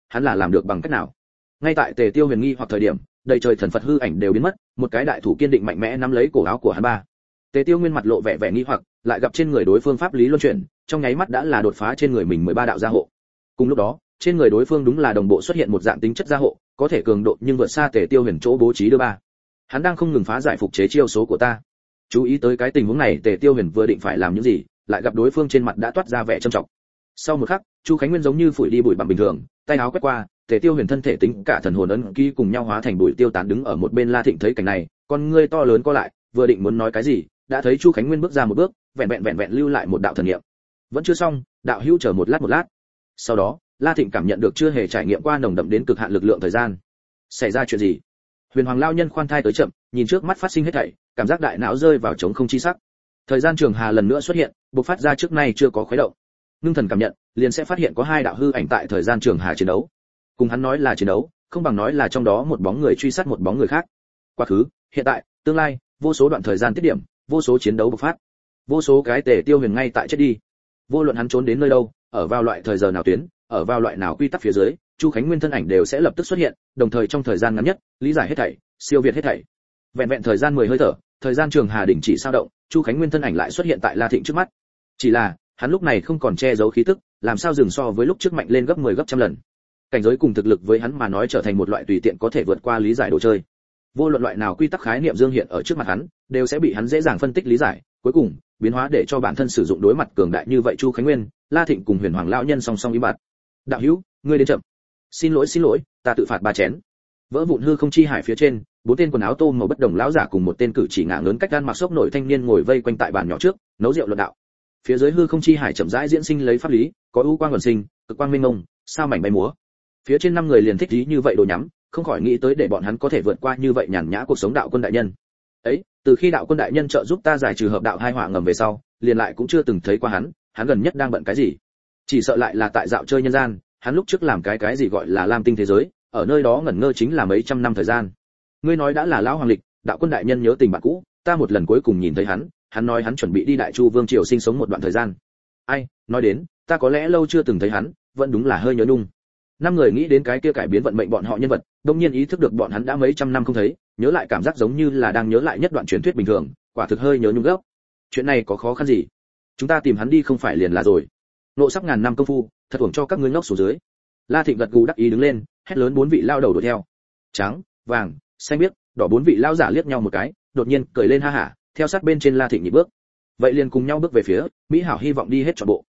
hắn là làm được bằng cách nào? Ngay tại Tề Tiêu Huyền nghi hoặc thời điểm, đầy trời thần Phật hư ảnh đều biến mất, một cái đại thủ kiên định mạnh mẽ nắm lấy cổ áo của hắn ba. Tề Tiêu Nguyên mặt lộ vẻ vẻ nghi hoặc, lại gặp trên người đối phương pháp lý luân chuyển, trong nháy mắt đã là đột phá trên người mình mười ba đạo gia hộ. Cùng lúc đó, trên người đối phương đúng là đồng bộ xuất hiện một dạng tính chất gia hộ, có thể cường độ nhưng vượt xa Tề Tiêu Huyền chỗ bố trí đưa ba. Hắn đang không ngừng phá giải phục chế chiêu số của ta. Chú ý tới cái tình huống này, Tề Tiêu Huyền vừa định phải làm những gì, lại gặp đối phương trên mặt đã toát ra vẻ trầm trọng. Sau một khắc, Chu Khánh Nguyên giống như phủi đi bụi bặm bình thường, tay áo quét qua, Tề Tiêu Huyền thân thể tính cả thần hồn ấn ký cùng nhau hóa thành bụi tiêu tán đứng ở một bên. La Thịnh thấy cảnh này, con ngươi to lớn co lại, vừa định muốn nói cái gì, đã thấy Chu Khánh Nguyên bước ra một bước, vẹn vẹn vẹn vẹn lưu lại một đạo thần niệm. Vẫn chưa xong, đạo hữu chờ một lát một lát. Sau đó, La Thịnh cảm nhận được chưa hề trải nghiệm qua nồng đậm đến cực hạn lực lượng thời gian. Xảy ra chuyện gì? Huyền Hoàng lão nhân khoan thai tới chậm, nhìn trước mắt phát sinh hết thảy, cảm giác đại não rơi vào trống không chi sắc. Thời gian trường hà lần nữa xuất hiện, bộc phát ra trước nay chưa có khuấy động. Ngưng thần cảm nhận, liền sẽ phát hiện có hai đạo hư ảnh tại thời gian trường hà chiến đấu. Cùng hắn nói là chiến đấu, không bằng nói là trong đó một bóng người truy sát một bóng người khác. Quá khứ, hiện tại, tương lai, vô số đoạn thời gian tiết điểm, vô số chiến đấu bộc phát. Vô số cái Tề Tiêu Huyền ngay tại chết đi. Vô luận hắn trốn đến nơi đâu, ở vào loại thời giờ nào tuyến, ở vào loại nào quy tắc phía dưới, Chu Khánh Nguyên thân ảnh đều sẽ lập tức xuất hiện, đồng thời trong thời gian ngắn nhất, lý giải hết thảy, siêu việt hết thảy. Vẹn vẹn thời gian mười hơi thở, thời gian trường hà đỉnh chỉ sao động, Chu Khánh Nguyên thân ảnh lại xuất hiện tại La Thịnh trước mắt. Chỉ là, hắn lúc này không còn che giấu khí tức, làm sao dừng so với lúc trước mạnh lên gấp mười gấp trăm lần. Cảnh giới cùng thực lực với hắn mà nói trở thành một loại tùy tiện có thể vượt qua lý giải đồ chơi. Vô luận loại nào quy tắc khái niệm dương hiện ở trước mặt hắn, đều sẽ bị hắn dễ dàng phân tích lý giải, cuối cùng biến hóa để cho bản thân sử dụng đối mặt cường đại như vậy. Chu Khánh Nguyên, La Thịnh cùng Huyền Hoàng lão nhân song song im bặt. Đạo hữu, ngươi đến chậm. Xin lỗi xin lỗi, ta tự phạt ba chén. Vỡ vụn hư không chi hải phía trên, bốn tên quần áo tô màu bất đồng lão giả cùng một tên cử chỉ ngả lớn cách gan mặc sốc nổi thanh niên ngồi vây quanh tại bàn nhỏ trước, nấu rượu luận đạo. Phía dưới hư không chi hải chậm rãi diễn sinh lấy pháp lý, có ưu quang quần sinh, cực quang minh ngông, sao mảnh bay múa. Phía trên năm người liền thích ý như vậy đồ nhắm, không khỏi nghĩ tới để bọn hắn có thể vượt qua như vậy nhàn nhã cuộc sống đạo quân đại nhân. Ấy, từ khi đạo quân đại nhân trợ giúp ta giải trừ hợp đạo hai họa ngầm về sau, liền lại cũng chưa từng thấy qua hắn, hắn gần nhất đang bận cái gì? Chỉ sợ lại là tại dạo chơi nhân gian, hắn lúc trước làm cái cái gì gọi là lam tinh thế giới, ở nơi đó ngẩn ngơ chính là mấy trăm năm thời gian. Ngươi nói đã là lão hoàng lịch, đạo quân đại nhân nhớ tình bạn cũ, ta một lần cuối cùng nhìn thấy hắn, hắn nói hắn chuẩn bị đi Đại Chu vương triều sinh sống một đoạn thời gian. Ai, nói đến, ta có lẽ lâu chưa từng thấy hắn, vẫn đúng là hơi nhớ nhung. Năm người nghĩ đến cái kia cải biến vận mệnh bọn họ nhân vật, đột nhiên ý thức được bọn hắn đã mấy trăm năm không thấy, nhớ lại cảm giác giống như là đang nhớ lại nhất đoạn truyền thuyết bình thường, quả thực hơi nhớ nhung gấp. Chuyện này có khó khăn gì? Chúng ta tìm hắn đi không phải liền là rồi. Nộ sắp ngàn năm công phu, thật uổng cho các ngươi ngốc xuống dưới. La Thịnh gật gù đắc ý đứng lên, hét lớn bốn vị lao đầu đuổi theo. Trắng, vàng, xanh biếc, đỏ bốn vị lao giả liếc nhau một cái, đột nhiên cười lên ha hả, theo sát bên trên La Thịnh nhị bước. Vậy liền cùng nhau bước về phía Mỹ Hảo hy vọng đi hết trọn bộ.